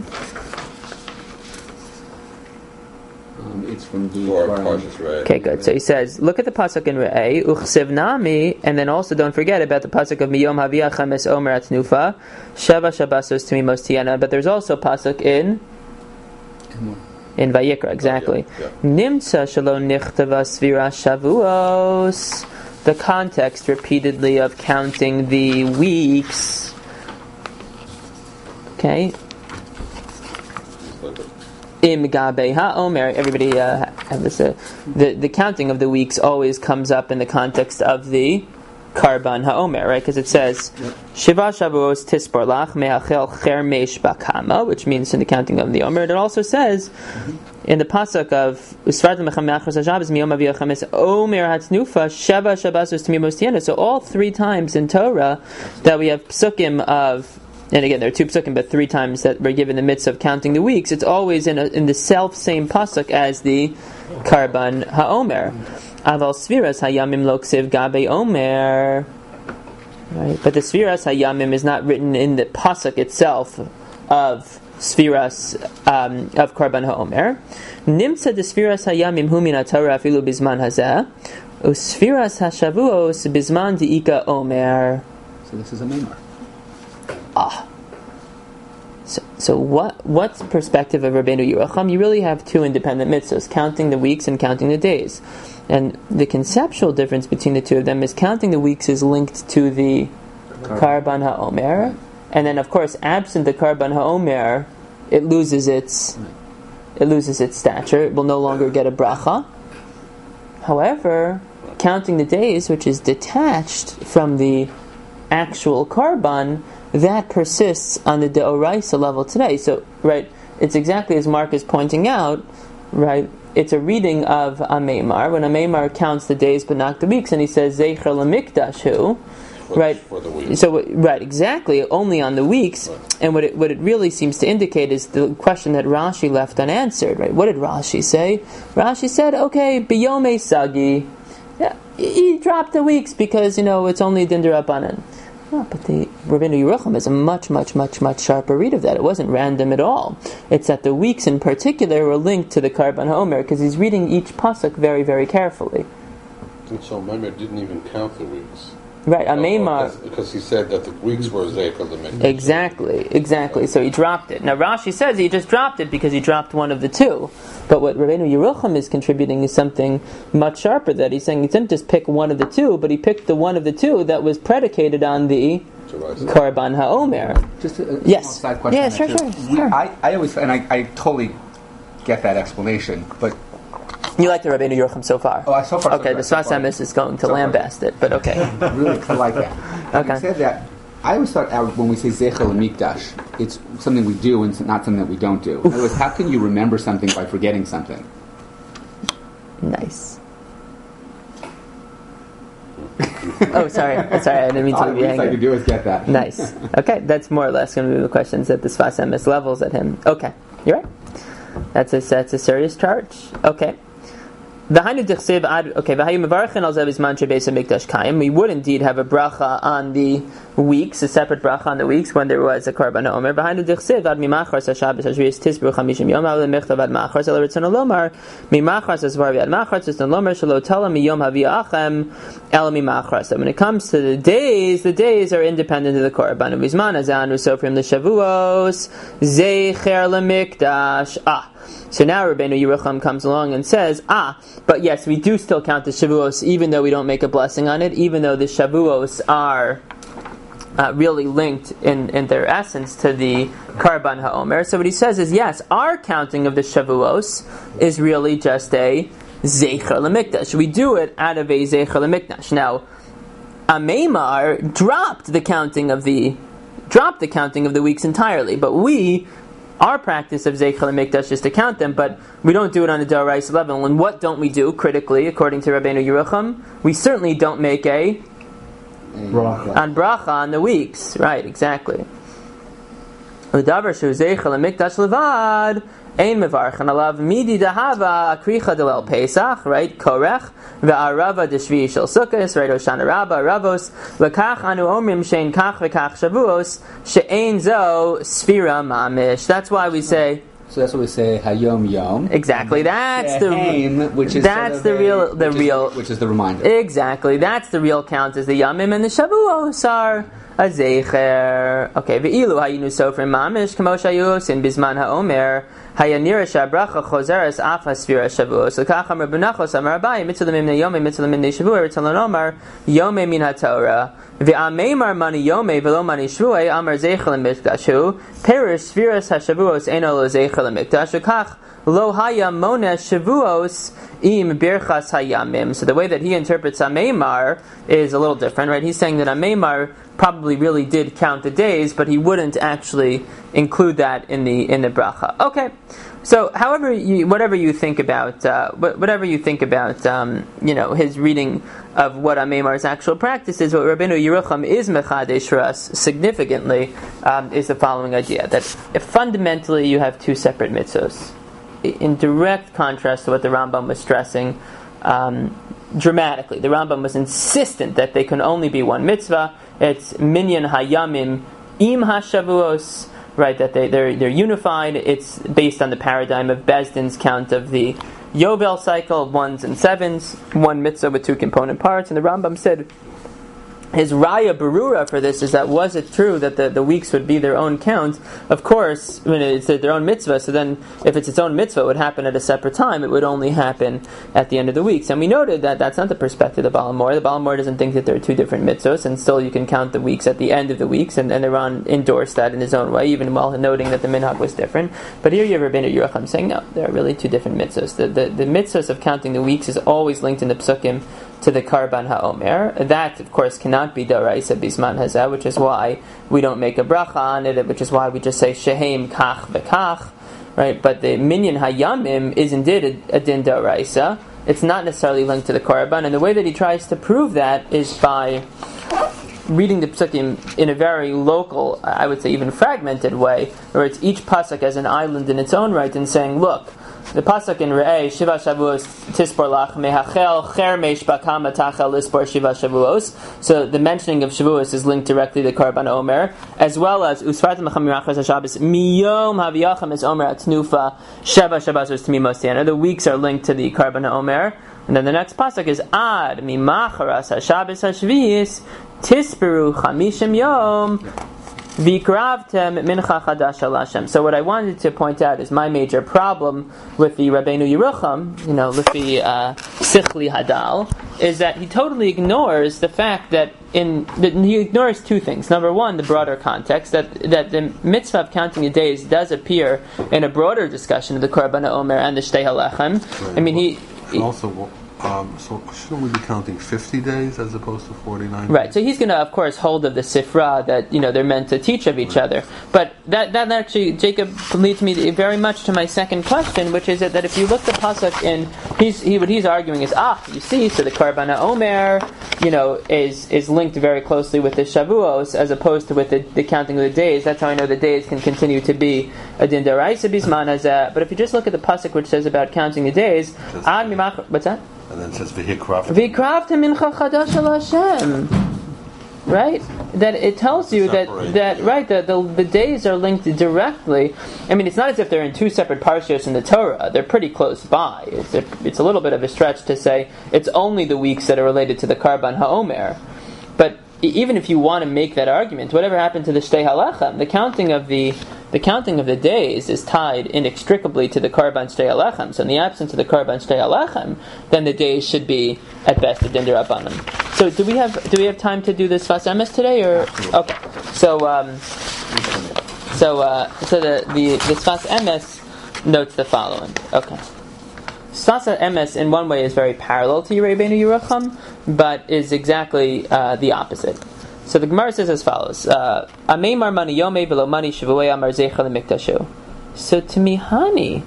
Um, it's from the Okay, good. So he says, look at the pasuk in Re'eh, uchsiv nami, and then also don't forget about the pasuk of miyom haviyah chames omer atnufa, shava shabasos timimos tiana. But there's also pasuk in in Vayikra, exactly. Nimtza shelo nichtava svira shavuos. The context repeatedly of counting the weeks. Okay. Im gabe ha'omer. Everybody uh, have this. Uh, the the counting of the weeks always comes up in the context of the Karban ha'omer, right? Because it says Shiva Shavuos Tispor Lach Me'achel Chermesh Bakama, which means in the counting of the Omer. It also says in the pasuk of Usvardim Mecham Me'achros HaShabbos Miyom Aviyah Chames Omer Hatnufa Sheva Shabbasos Tmimos Tiana. So all three times in Torah that we have psukim of, and again there are two psukim, but three times that we're given the mitzvah of counting the weeks, it's always in a, in the self same pasuk as the Karban ha'omer. Aval sfiras hayamim loksiv gabe omer. Right, but the sfiras hayamim is not written in the pasuk itself of sfiras um, of Karban ha'omer. Nimtza de sfiras hayamim hu min haTorah afilu bizman hazeh, usfiras hashavuos bizman diika omer. So this is a memar. Ah. So, so what? What's the perspective of Rabbeinu Yerucham? You really have two independent mitzvahs, counting the weeks and counting the days. And the conceptual difference between the two of them is counting the weeks is linked to the Karban HaOmer, and then of course, absent the Karban HaOmer, it loses its it loses its stature. It will no longer get a bracha. However, counting the days, which is detached from the actual Karban, that persists on the Deoraisa level today. So, right, it's exactly as Mark is pointing out, right? It's a reading of a Meimar, when a Meimar counts the days but not the weeks, and he says, Zeicher Lamikdashu, right? For the weeks. So, right, exactly, only on the weeks. Right. And what it, what it really seems to indicate is the question that Rashi left unanswered, right? What did Rashi say? Rashi said, okay, Biyome Sagi, yeah, he dropped the weeks because, you know, it's only Dindarabanan. Oh, but the Rabbeinu Yerucham is a much, much, much, much sharper read of that. It wasn't random at all. It's that the weeks in particular were linked to the Karban HaOmer because he's reading each pasuk very, very carefully. And so Maimer didn't even count the weeks. Right, a oh, Meimar... Because, because he said that the weeks were Zeicher Lamikdash. Exactly, exactly. So he dropped it. Now Rashi says he just dropped it because he dropped one of the two. But what Rabbeinu Yerucham is contributing is something much sharper, that he's saying he didn't just pick one of the two, but he picked the one of the two that was predicated on the Karban HaOmer. Just a, a yes. small side question. Yeah, sure, sure, we, sure. I, I always, and I, I totally get that explanation, but You like the Rabbeinu Yerucham so far? Oh, I so far. Okay, so the Sfas Emes is going to so lambast it, but okay. Really, I like that. Having Okay. said that, I always thought uh, when we say Zecher L'Mikdash, it's something we do and not something that we don't do. In other words, how can you remember something by forgetting something? Nice. Oh, sorry. Oh, sorry, I didn't mean to All leave the you least I hanging. could do is get that. Nice. Okay, that's more or less going to be the questions that the Sfas Emes levels at him. Okay, you're right. That's a that's a serious charge. Okay. Okay, we would indeed have a bracha on the weeks, a separate bracha on the weeks when there was a Karban HaOmer. Behind the Dichsiv, ad mimachar sashabes hashvius tisbru chamishim yom al michtav ad machar sel ritzon lomar mimachar sasvarvi ad machar tzon lomar shelo tala miyom haviachem el mimachar. So when it comes to the days, the days are independent of the Karban. Uvizman azanu sofrim l'shavuos zecher lemikdash. Ah. So now Rabbeinu Yerucham comes along and says, ah, but yes, we do still count the Shavuos, even though we don't make a blessing on it, even though the Shavuos are uh, really linked in, in their essence to the Karban HaOmer. So what he says is, yes, our counting of the Shavuos is really just a Zecher L'Mikdash. We do it out of a Zecher L'Mikdash. Now, Ameimar dropped the counting of the dropped the counting of the weeks entirely, but we our practice of Zecher L'Mikdash is to count them, but we don't do it on a D'Oraisa level. And what don't we do, critically, according to Rabbeinu Yerucham? We certainly don't make a Bracha. on bracha on the weeks. Right, exactly. Udavar shu Zecher L'Mikdash levad ein mevarchen alav midi dahava akricha delel Pesach, right? Korech ve'arava deshvi shel Sukkos, right? Hoshana Rabbah Ravos lekach anu omrim shein kach v'kach Shavuos she'ein zo sfira mamish. That's why we say. So that's what we say Hayom Yom. Exactly. That's the Shehem, which is that's sort of the real a, the which real is, which is the reminder. Exactly. That's the real count is the Yamim and the Shavuos are a Zecher. Okay. Ve'ilu hayinu sofrim mamish kamo shayus in bizman haomer hayanira shabracha chozeres af hasfira Shavuos. Lekach amar benachos amar abayi mitzvah lemimnei yomei mitzvah lemimnei Shavuos ritzalon omar yomei min haTorah. Ve'ameimar mani yomei velo mani shvuei amar Zecher L'Mikdash perish sfiras hashavuos eno lo Zecher L'Mikdash ukach lo haya monesh Shavuos im birchas hayamim. So the way that he interprets Ameimar is a little different, right? He's saying that Ameimar probably really did count the days, but he wouldn't actually include that in the in the bracha. Okay. So, however, you, whatever you think about, uh, whatever you think about, um, you know, his reading of what Ameimar's actual practice is, what Rabbeinu Yerucham is mechadesh for us significantly um, is the following idea: that if fundamentally you have two separate mitzvos, in direct contrast to what the Rambam was stressing, um, dramatically, the Rambam was insistent that they can only be one mitzvah. It's minyan hayamim im hashavuos. Right, that they, they're, they're unified. It's based on the paradigm of Bezdin's count of the Yovel cycle of ones and sevens, one mitzvah with two component parts. And the Rambam said his raya berura for this is that was it true that the, the weeks would be their own count? Of course, when it's their own mitzvah, so then if it's its own mitzvah, it would happen at a separate time. It would only happen at the end of the weeks. And we noted that that's not the perspective of the Baal HaMaor. The Baal HaMaor doesn't think that there are two different mitzvahs, and still you can count the weeks at the end of the weeks, and, and the Ran endorsed that in his own way, even while noting that the minhag was different. But here you have Rabbeinu Yerucham saying, no, there are really two different mitzvahs. The, the, the mitzvahs of counting the weeks is always linked in the psukim to the Karban HaOmer. That, of course, cannot be D'Oraisa Bisman Hazeh, which is why we don't make a bracha on it, which is why we just say Shehem Kach V'Kach, right? But the Minyan Hayamim is indeed a, a Din D'Oraisa. It's not necessarily linked to the Karban, and the way that he tries to prove that is by reading the psukim in a very local, I would say even fragmented way, where it's each pasuk as an island in its own right, and saying, look, the pasuk in Re'eh, Shiva Shavuos Tispor Lach Mehachel Chermesh Bakama Tachel Lispor Shiva Shavuos. So the mentioning of Shavuos is linked directly to Karban Omer, as well as Usfartim Chamirachas HaShabbos Miyom Haviyacham is Omer Atnufa Sheva Shabbasos Tmimos Tiana. The weeks are linked to the Karban Omer. And then the next pasuk is Ad Mimacharas HaShabbos HaShviis Tisperu Chamishim Yom Vikravtem Mincha Chadash Al Hashem. So what I wanted to point out is my major problem with the Rabbeinu Yerucham, you know, Lifi uh, Sichli Hadal, is that he totally ignores the fact that in that he ignores two things. Number one, the broader context that that the mitzvah of counting the days does appear in a broader discussion of the Korban HaOmer and the Shtei HaLechem. I mean, he. And also, um, so shouldn't we be counting fifty days as opposed to forty-nine? Right. So he's going to, of course, hold of the sifra that you know they're meant to teach of each right. other. But that that actually, Jacob, leads me very much to my second question, which is that, that if you look the pasuk in, he's he what he's arguing is ah, you see, so the Korban HaOmer, you know, is is linked very closely with the Shavuos as opposed to with the, the counting of the days. That's how I know the days can continue to be a din deraisa bisman hazeh. But if you just look at the pasuk which says about counting the days, ad mimach, what's that? And then it says v'hikraftem. V'hikraftem mincha chadash al Hashem. Right? That it tells you Separate, that, that yeah. right, the, the the days are linked directly. I mean, it's not as if they're in two separate parshas in the Torah. They're pretty close by. It's a, it's a little bit of a stretch to say it's only the weeks that are related to the Korban HaOmer. But even if you want to make that argument, whatever happened to the Shtei Halechem, the counting of the the counting of the days is tied inextricably to the Korban Shtei Halechem. So in the absence of the Korban Shtei Halechem, then the days should be at best a din derabanan. So do we have do we have time to do this Sfas Emes today, or okay? So um, so uh, so the the the Sfas Emes notes the following. Okay. Sfas Emes in one way is very parallel to Rabbeinu Yerucham, but is exactly uh, the opposite. So the Gemara says as follows: Amei mar mani yomei v'lo mani shavuei amar zeicha lemikdashu. So to me, honey,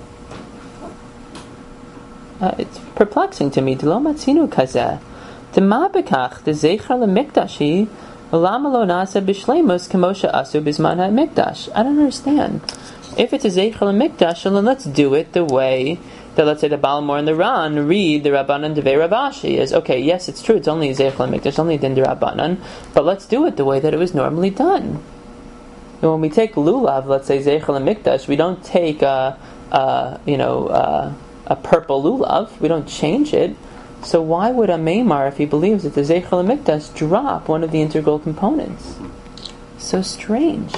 uh, it's perplexing to me. D'lo matzinu kazeh. D'ma bekach d'zeicha lemikdashi lama lo nasa b'shleimus k'moshe asu b'zman ha'mikdash. I don't understand. If it's a zeicha lemikdash, then let's do it the way that, let's say, the Balmor and the Ran read the Rabbanan Devei Rabashi is, okay, yes, it's true, it's only Zeichel HaMikdash, it's only Din Rabbanan, but let's do it the way that it was normally done. And when we take Lulav, let's say Zeichel HaMikdash, we don't take a, a you know, a, a purple Lulav, we don't change it. So why would a Meimar, if he believes that the Zeichel HaMikdash, drop one of the integral components? So strange.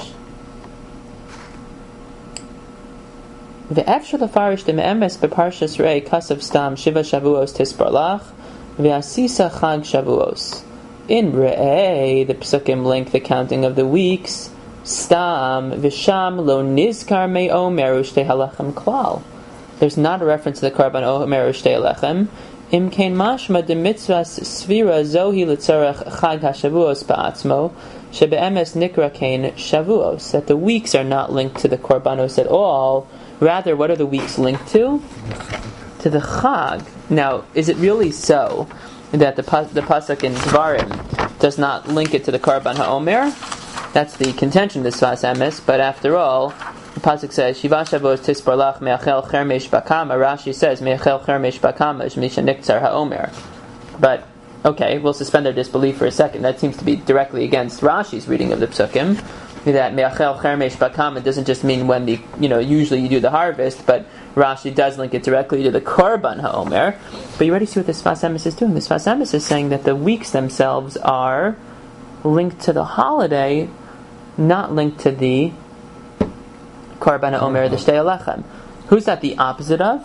Ve'efshar lefarish de me'emes beparshas rei kasav stam shiva shavuos tisparlach ve'asisa chag shavuos. In Re'eh, the psukim link the counting of the weeks. Stam v'sham lo nizkar me'omer u'shtei halachem klal. There's not a reference to the Korban Omer u'shtei halachem. Im kein mashma de mitzvahs svira zohi l'tzarech chag hashavuos ba'atzmo shebe'emes nikra kein shavuos. That the weeks are not linked to the Korbanos at all. Rather, what are the weeks linked to? To the Chag. Now, is it really so that the the pasuk in Dvarim does not link it to the Korban HaOmer? That's the contention of the Sfas Emes. But after all, the pasuk says, "Shiva Shavuos tisparlach me'achel chermesh bakama." Rashi says, "Me'achel chermesh bakama shmisha niktzar HaOmer." But okay, we'll suspend our disbelief for a second. That seems to be directly against Rashi's reading of the psukim. That me'achel chermesh bakama doesn't just mean when the, you know, usually you do the harvest, but Rashi does link it directly to the Korban HaOmer. But you already see what the Sfas Emes is doing. The Sfas Emes is saying that the weeks themselves are linked to the holiday, not linked to the Korban HaOmer, the Shtei Halechem. Who's that the opposite of?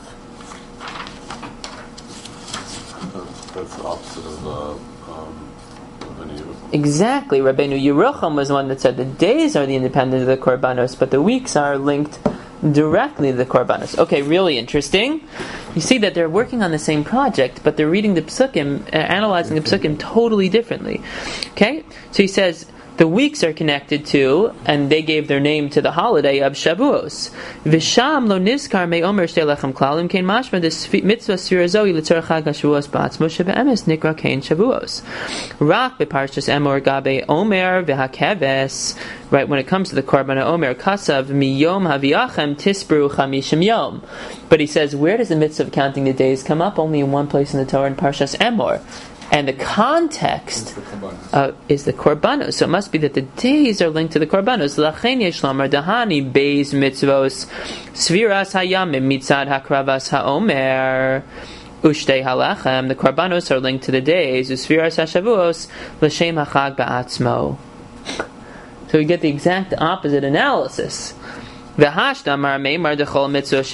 That's the opposite of the Exactly. Rabbeinu Yerucham was the one that said the days are the independent of the Korbanos, but the weeks are linked directly to the Korbanos. Okay, really interesting. You see that they're working on the same project, but they're reading the Psukim, uh, analyzing the Psukim totally differently. Okay? So he says, the weeks are connected to, and they gave their name to the holiday of Shavuos. V'sham lo nizkar me'omer shtei lechem klalim kein mashma des mitzvah sfirazoi l'tzorech chag ha-Shavuos ba'atzmo shebe'emes nikra kein Shavuos. Rak beparshas emor gabe omer v'hakeves. Right, when it comes to the Korban HaOmer, kasav miyom haviachem tisperu chamishim yom. But he says, where does the mitzvah of counting the days come up? Only in one place in the Torah, in Parshas Emor. And the context uh, is the Korbanos. So it must be that the days are linked to the Korbanos. L'chein yesh lomar dahani beis mitzvos sviras hayamim mitzad hakravas haomer ushtei halachem. The Korbanos are linked to the days. Usviras hashavuos l'shem hachag ba'atzmo. So we get the exact opposite analysis. Not every mitzvah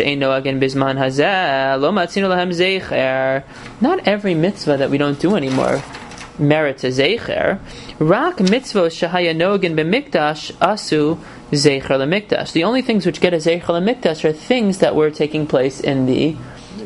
that we don't do anymore merits a zeicher. Rak mitzvah shehaya nogen b'mikdash asu zeicher lemikdash. The only things which get a zeicher lemikdash are things that were taking place in the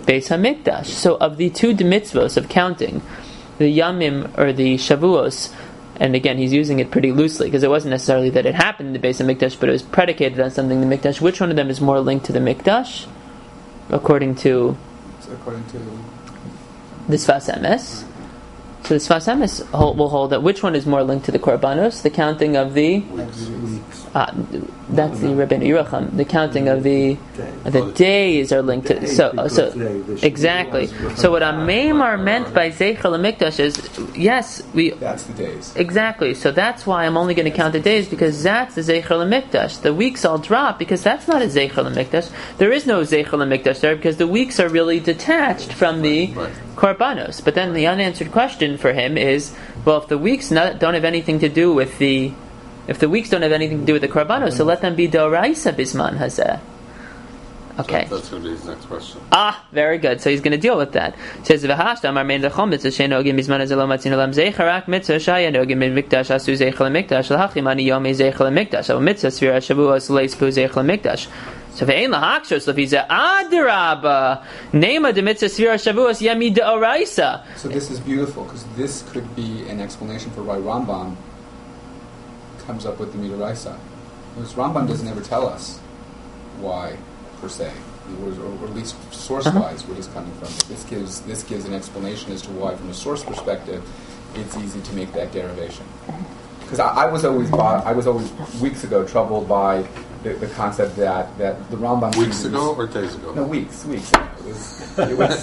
Beis Hamikdash. So of the two mitzvos of counting, the Yamim or the Shavuos, and again he's using it pretty loosely because it wasn't necessarily that it happened in the Beis Hamikdash, but it was predicated on something in the Mikdash. Which one of them is more linked to the Mikdash? According to according to the Sfas Emes. So the Sfas Emes will hold that which one is more linked to the Korbanos? The counting of the uh, that's the Rabbeinu Yerucham. The counting of the uh, the days are linked to so so exactly. So what Ameimar meant by Zeichel HaMikdash is yes we that's the days exactly. So that's why I'm only going to count the days because that's the Zeichel HaMikdash. The weeks all drop because that's not a Zeichel HaMikdash. There is no Zeichel HaMikdash there because the weeks are really detached from the Korbanos. But then the unanswered question for him is, well, if the weeks not, don't have anything to do with the If the weeks don't have anything to do with the Korbanos, so let them be Doraisa Bisman Hazeh. Okay. So that's going to be his next question. Ah, very good. So he's going to deal with that. It says, "V'hashtam armein lechom mitzvah she'nogim bisman hazeh lo matzinu lam zeicher rak mitzvah shaya nogim mikdash asu zeicher lemikdash lahachim ani yomei zeicher lemikdash o mitzvah svira shavuos leispu zeicher lemikdash." So ve'ein lahakshos lefize adraba nema de mitzvah svira shavuos yemi deoraisa. So this is beautiful because this could be an explanation for why Rambam comes up with the Midoraisa. Because Rambam doesn't ever tell us why, per se, or, or at least source-wise, uh-huh. where he's coming from. This gives this gives an explanation as to why, from a source perspective, it's easy to make that derivation. Because I, I was always, bought, I was always weeks ago troubled by the, the concept that, that the Rambam weeks ago or days ago. No, weeks, weeks. It was, it was,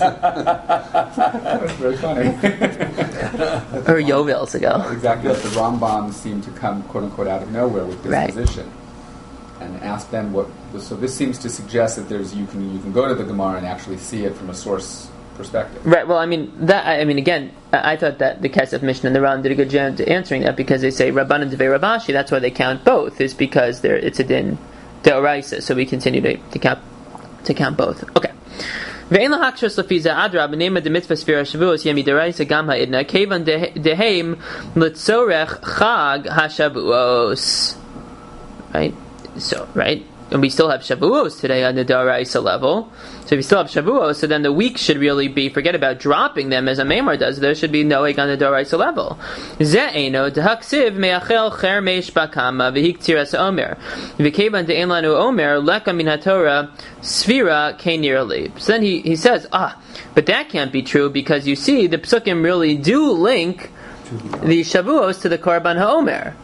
it was very funny. Or Yovels ago. Exactly. The Rambam seemed to come, quote unquote, out of nowhere with this right. position, and ask them what. So this seems to suggest that there's you can you can go to the Gemara and actually see it from a source perspective. Right. Well, I mean that. I mean, again, I thought that the Kesef Mishnah and the Ram did a good job answering that because they say Rabbanan Devei Rabashi. That's why they count both. Is because there it's a din deoraisa. So we continue to, to count to count both. Okay. Ve'en lahakshos lefiza adra b'nema de mitzvah sfira shavuos yemi deoraisa gam ha'idna kevan deheim litzorech chag hashavuos. Right. So right. And we still have Shavuos today on the Daraisa level. So if you still have Shavuos, so then the week should really be, forget about dropping them as a Meimar does, there should be Noeg on the Daraisa level. Ze'eno dehaksiv me'achel cher meish bakama v'hik tziras omer. V'kevan de'en lanu omer leka min haTorah sfira k'nir li. So then he, he says, ah, but that can't be true because you see, the Psukim really do link the Shavuos to the Korban HaOmer.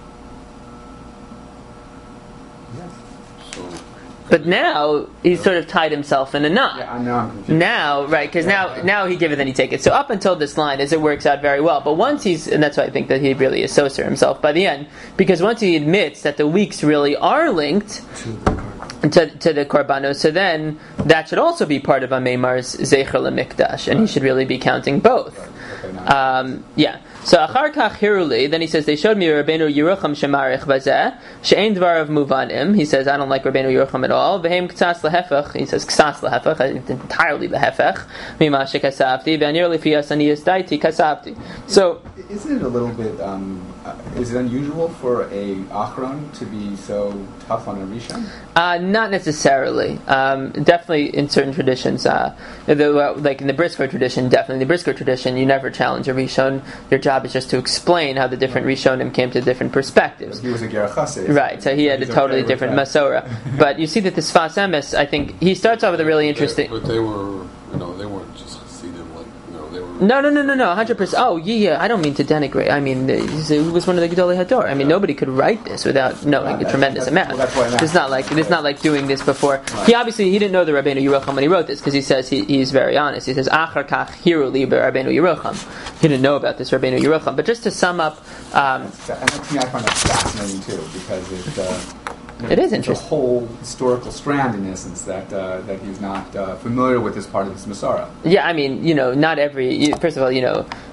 But now he's sort of tied himself in a knot. Yeah, I know. I'm confused. Now, right? Because now, now he give it, then he take it. So up until this line, as it works out very well. But once he's, and that's why I think that he really associates himself by the end, because once he admits that the weeks really are linked to, to the Korbanos, so then that should also be part of Ameimar's Zeicher LeMikdash, and he should really be counting both. Um, yeah. So achar kach hiruli, then he says they showed me Rabbeinu Yerucham shemarich vazeh she'ein dvarav muvanim. He says I don't like Rabbeinu Yerucham at all. V'hem k'tzas lehefech. He says k'tzas lehefech, entirely lehefech. Mima shekasavti v'anir lefiyas aniyas daiti kasavti. So isn't it a little bit? Um, uh, is it unusual for a achron to be so tough on a rishon? Uh, not necessarily. Um, definitely in certain traditions, uh, the, like in the Brisker tradition, definitely in the Brisker tradition, you never challenge a rishon. Your job is just to explain how the different rishonim came to different perspectives. He was a ger chassid, right? So he had a totally different masora. But you see that the Sfas Emes, I think he starts off with a really interesting. But they were, you know, they weren't just chassidim like, you know, they were. No, no, no, no, no, one hundred percent. Oh, yeah, yeah. I don't mean to denigrate. I mean, he was one of the Gedolei Hador. I mean, yeah. Nobody could write this without knowing a tremendous amount. Well, it's not like it's not like doing this before. Right. He obviously he didn't know the Rabbeinu Yerucham when he wrote this because he says he, he's very honest. He says Achar kach hiru li Rabbeinu Yerucham. He didn't know about this Rabbeinu Yerucham. But just to sum up, um, and to me I find that fascinating too because it. Uh, It is interesting. It's a whole historical strand, in essence, that uh, that he's not uh, familiar with this part of his Masara. Yeah, I mean, you know, not every. First of all, you know,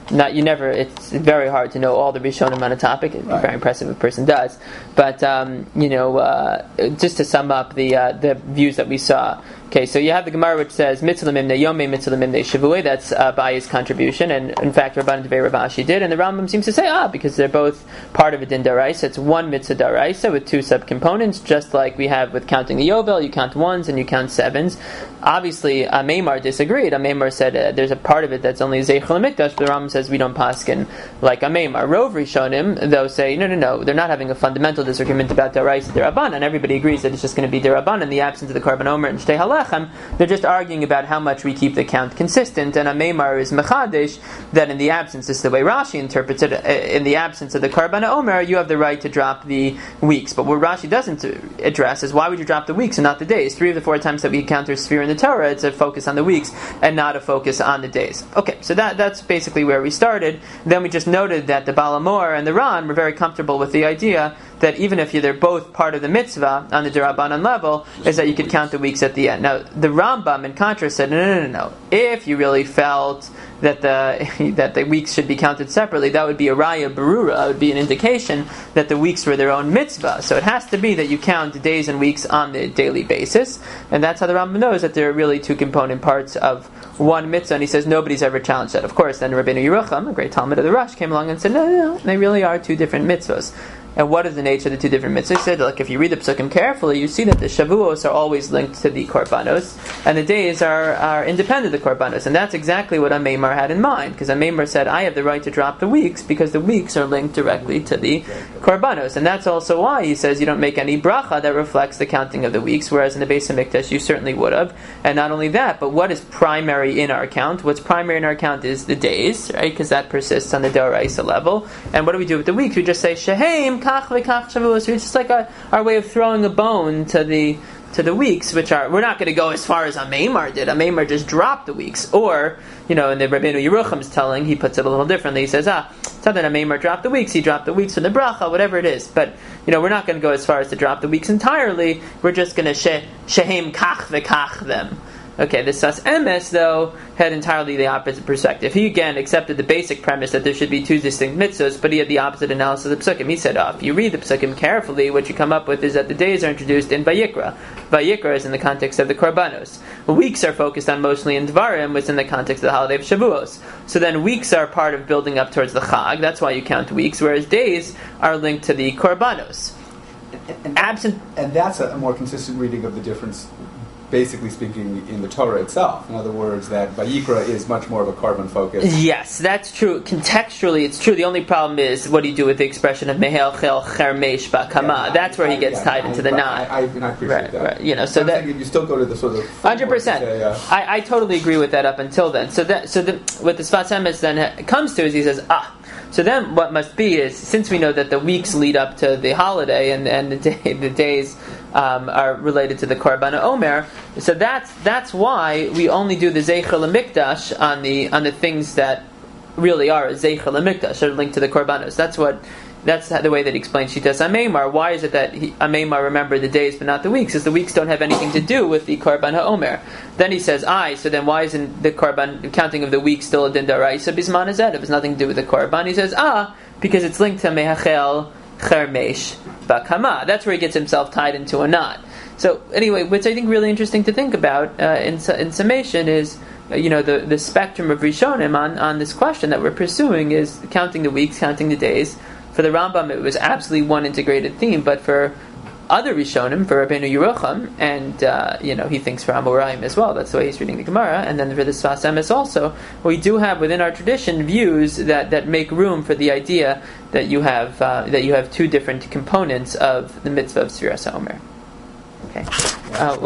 not you never. It's very hard to know all the Rishonim on a topic. It'd be Right. very impressive if a person does. But um, you know, uh, just to sum up the uh, the views that we saw. Okay, so you have the Gemara which says mitzvah lemimne yomei mitzvah lemimne shavui. That's uh, Abaye's contribution, and in fact, Rabban Devei Rav Ashi did, and the Rambam seems to say ah because they're both part of a din daraisa. It's one mitzvah daraisa with two subcomponents, just like we have with counting the yovel. You count ones and you count sevens. Obviously, Ameimar disagreed. Ameimar said uh, there's a part of it that's only zeichel hamikdash, but the Rambam says we don't paskin like Ameimar. Rov Rishonim though say no, no, no. They're not having a fundamental disagreement about daraisa derabban, and everybody agrees that it's just going to be derabban in the absence of the korban omer and shtei halechem. They're just arguing about how much we keep the count consistent, and Ameimar is mechadesh that in the absence, this is the way Rashi interprets it, in the absence of the korban omer, you have the right to drop the weeks. But what Rashi doesn't address is why would you drop the weeks and not the days? Three of the four times that we encounter sphere in the Torah, it's a focus on the weeks and not a focus on the days. Okay, so that that's basically where we started. Then we just noted that the Baal HaMor and the Ran were very comfortable with the idea that even if they're both part of the mitzvah on the Derabanan level, is that you could count the weeks at the end. Now, the Rambam, in contrast, said, no, no, no, no. If you really felt that the that the weeks should be counted separately, that would be a raya berura, it would be an indication that the weeks were their own mitzvah. So it has to be that you count days and weeks on the daily basis, and that's how the Rambam knows that there are really two component parts of one mitzvah, and he says nobody's ever challenged that. Of course, then Rabbeinu Yerucham, a great Talmud of the Rush, came along and said, no, no, no, they really are two different mitzvahs. And what is the nature of the two different mitzvahs? He said, like, if you read the psukim carefully, you see that the Shavuos are always linked to the korbanos, and the days are, are independent of the korbanos. And that's exactly what Ameimar had in mind, because Ameimar said, I have the right to drop the weeks, because the weeks are linked directly to the korbanos. And that's also why he says you don't make any bracha that reflects the counting of the weeks, whereas in the Beis HaMikdash you certainly would have. And not only that, but what is primary in our count? What's primary in our count is the days, right? Because that persists on the Doraisa level. And what do we do with the weeks? We just say, Shehem, Kach v'kach Shavuos. It's just like a, our way of throwing a bone to the to the weeks, which are, we're not going to go as far as Ameimar did. Ameimar just dropped the weeks. Or, you know, in the Rabbeinu Yerucham's telling, he puts it a little differently. He says, ah, it's not that Ameimar dropped the weeks, he dropped the weeks from the bracha, whatever it is. But, you know, we're not going to go as far as to drop the weeks entirely. We're just going to she, shehem kach v'kach them. Okay, the Sas Emes, though, had entirely the opposite perspective. He, again, accepted the basic premise that there should be two distinct mitzvahs, but he had the opposite analysis of the Psukim. He said, oh, if you read the Psukim carefully, what you come up with is that the days are introduced in Vayikra. Vayikra is in the context of the Korbanos. Weeks are focused on mostly in Dvarim, which is in the context of the holiday of Shavuos. So then weeks are part of building up towards the Chag, that's why you count weeks, whereas days are linked to the Korbanos. And, and, Absent... and that's a more consistent reading of the difference, basically speaking, in the Torah itself. In other words, that Vayikra is much more of a carbon focus. Yes, that's true. Contextually, it's true. The only problem is, what do you do with the expression of Mehel Chel Chermesh Bakama? Yeah, that's where I, he gets yeah, tied I, into the I, knot. I, I, and I appreciate right, that. Right. You know, so I'm that thinking you still go to the sort of hundred percent. Uh, I, I totally agree with that up until then. So that so the, what the Sfas Emes then comes to is he says, ah. So then what must be is, since we know that the weeks lead up to the holiday and, and the day, the days um, are related to the Korban Omer, so that's that's why we only do the Zeichel HaMikdash on the on the things that really are Zeichel HaMikdash, are linked to the Korbanos. That's what that's the way that he explains Shitas Ameimar. Why is it that he, Ameimar remembered the days but not the weeks? Because the weeks don't have anything to do with the Korban HaOmer. Then he says, "I." So then, why isn't the Korban counting of the weeks still a din daraisa bisman azed? If it's nothing to do with the Korban, he says, "Ah," because it's linked to Mehachel Chermesh Bakama. That's where he gets himself tied into a knot. So anyway, what's I think really interesting to think about uh, in in summation is, uh, you know, the the spectrum of Rishonim on on this question that we're pursuing is counting the weeks, counting the days. For the Rambam, it was absolutely one integrated theme, but for other Rishonim, for Rabbeinu Yerucham, and uh, you know, he thinks for Amoraim as well. That's the way he's reading the Gemara, and then for the Sfas Emes also. We do have within our tradition views that, that make room for the idea that you have uh, that you have two different components of the mitzvah of Sfiras HaOmer. Okay. Uh,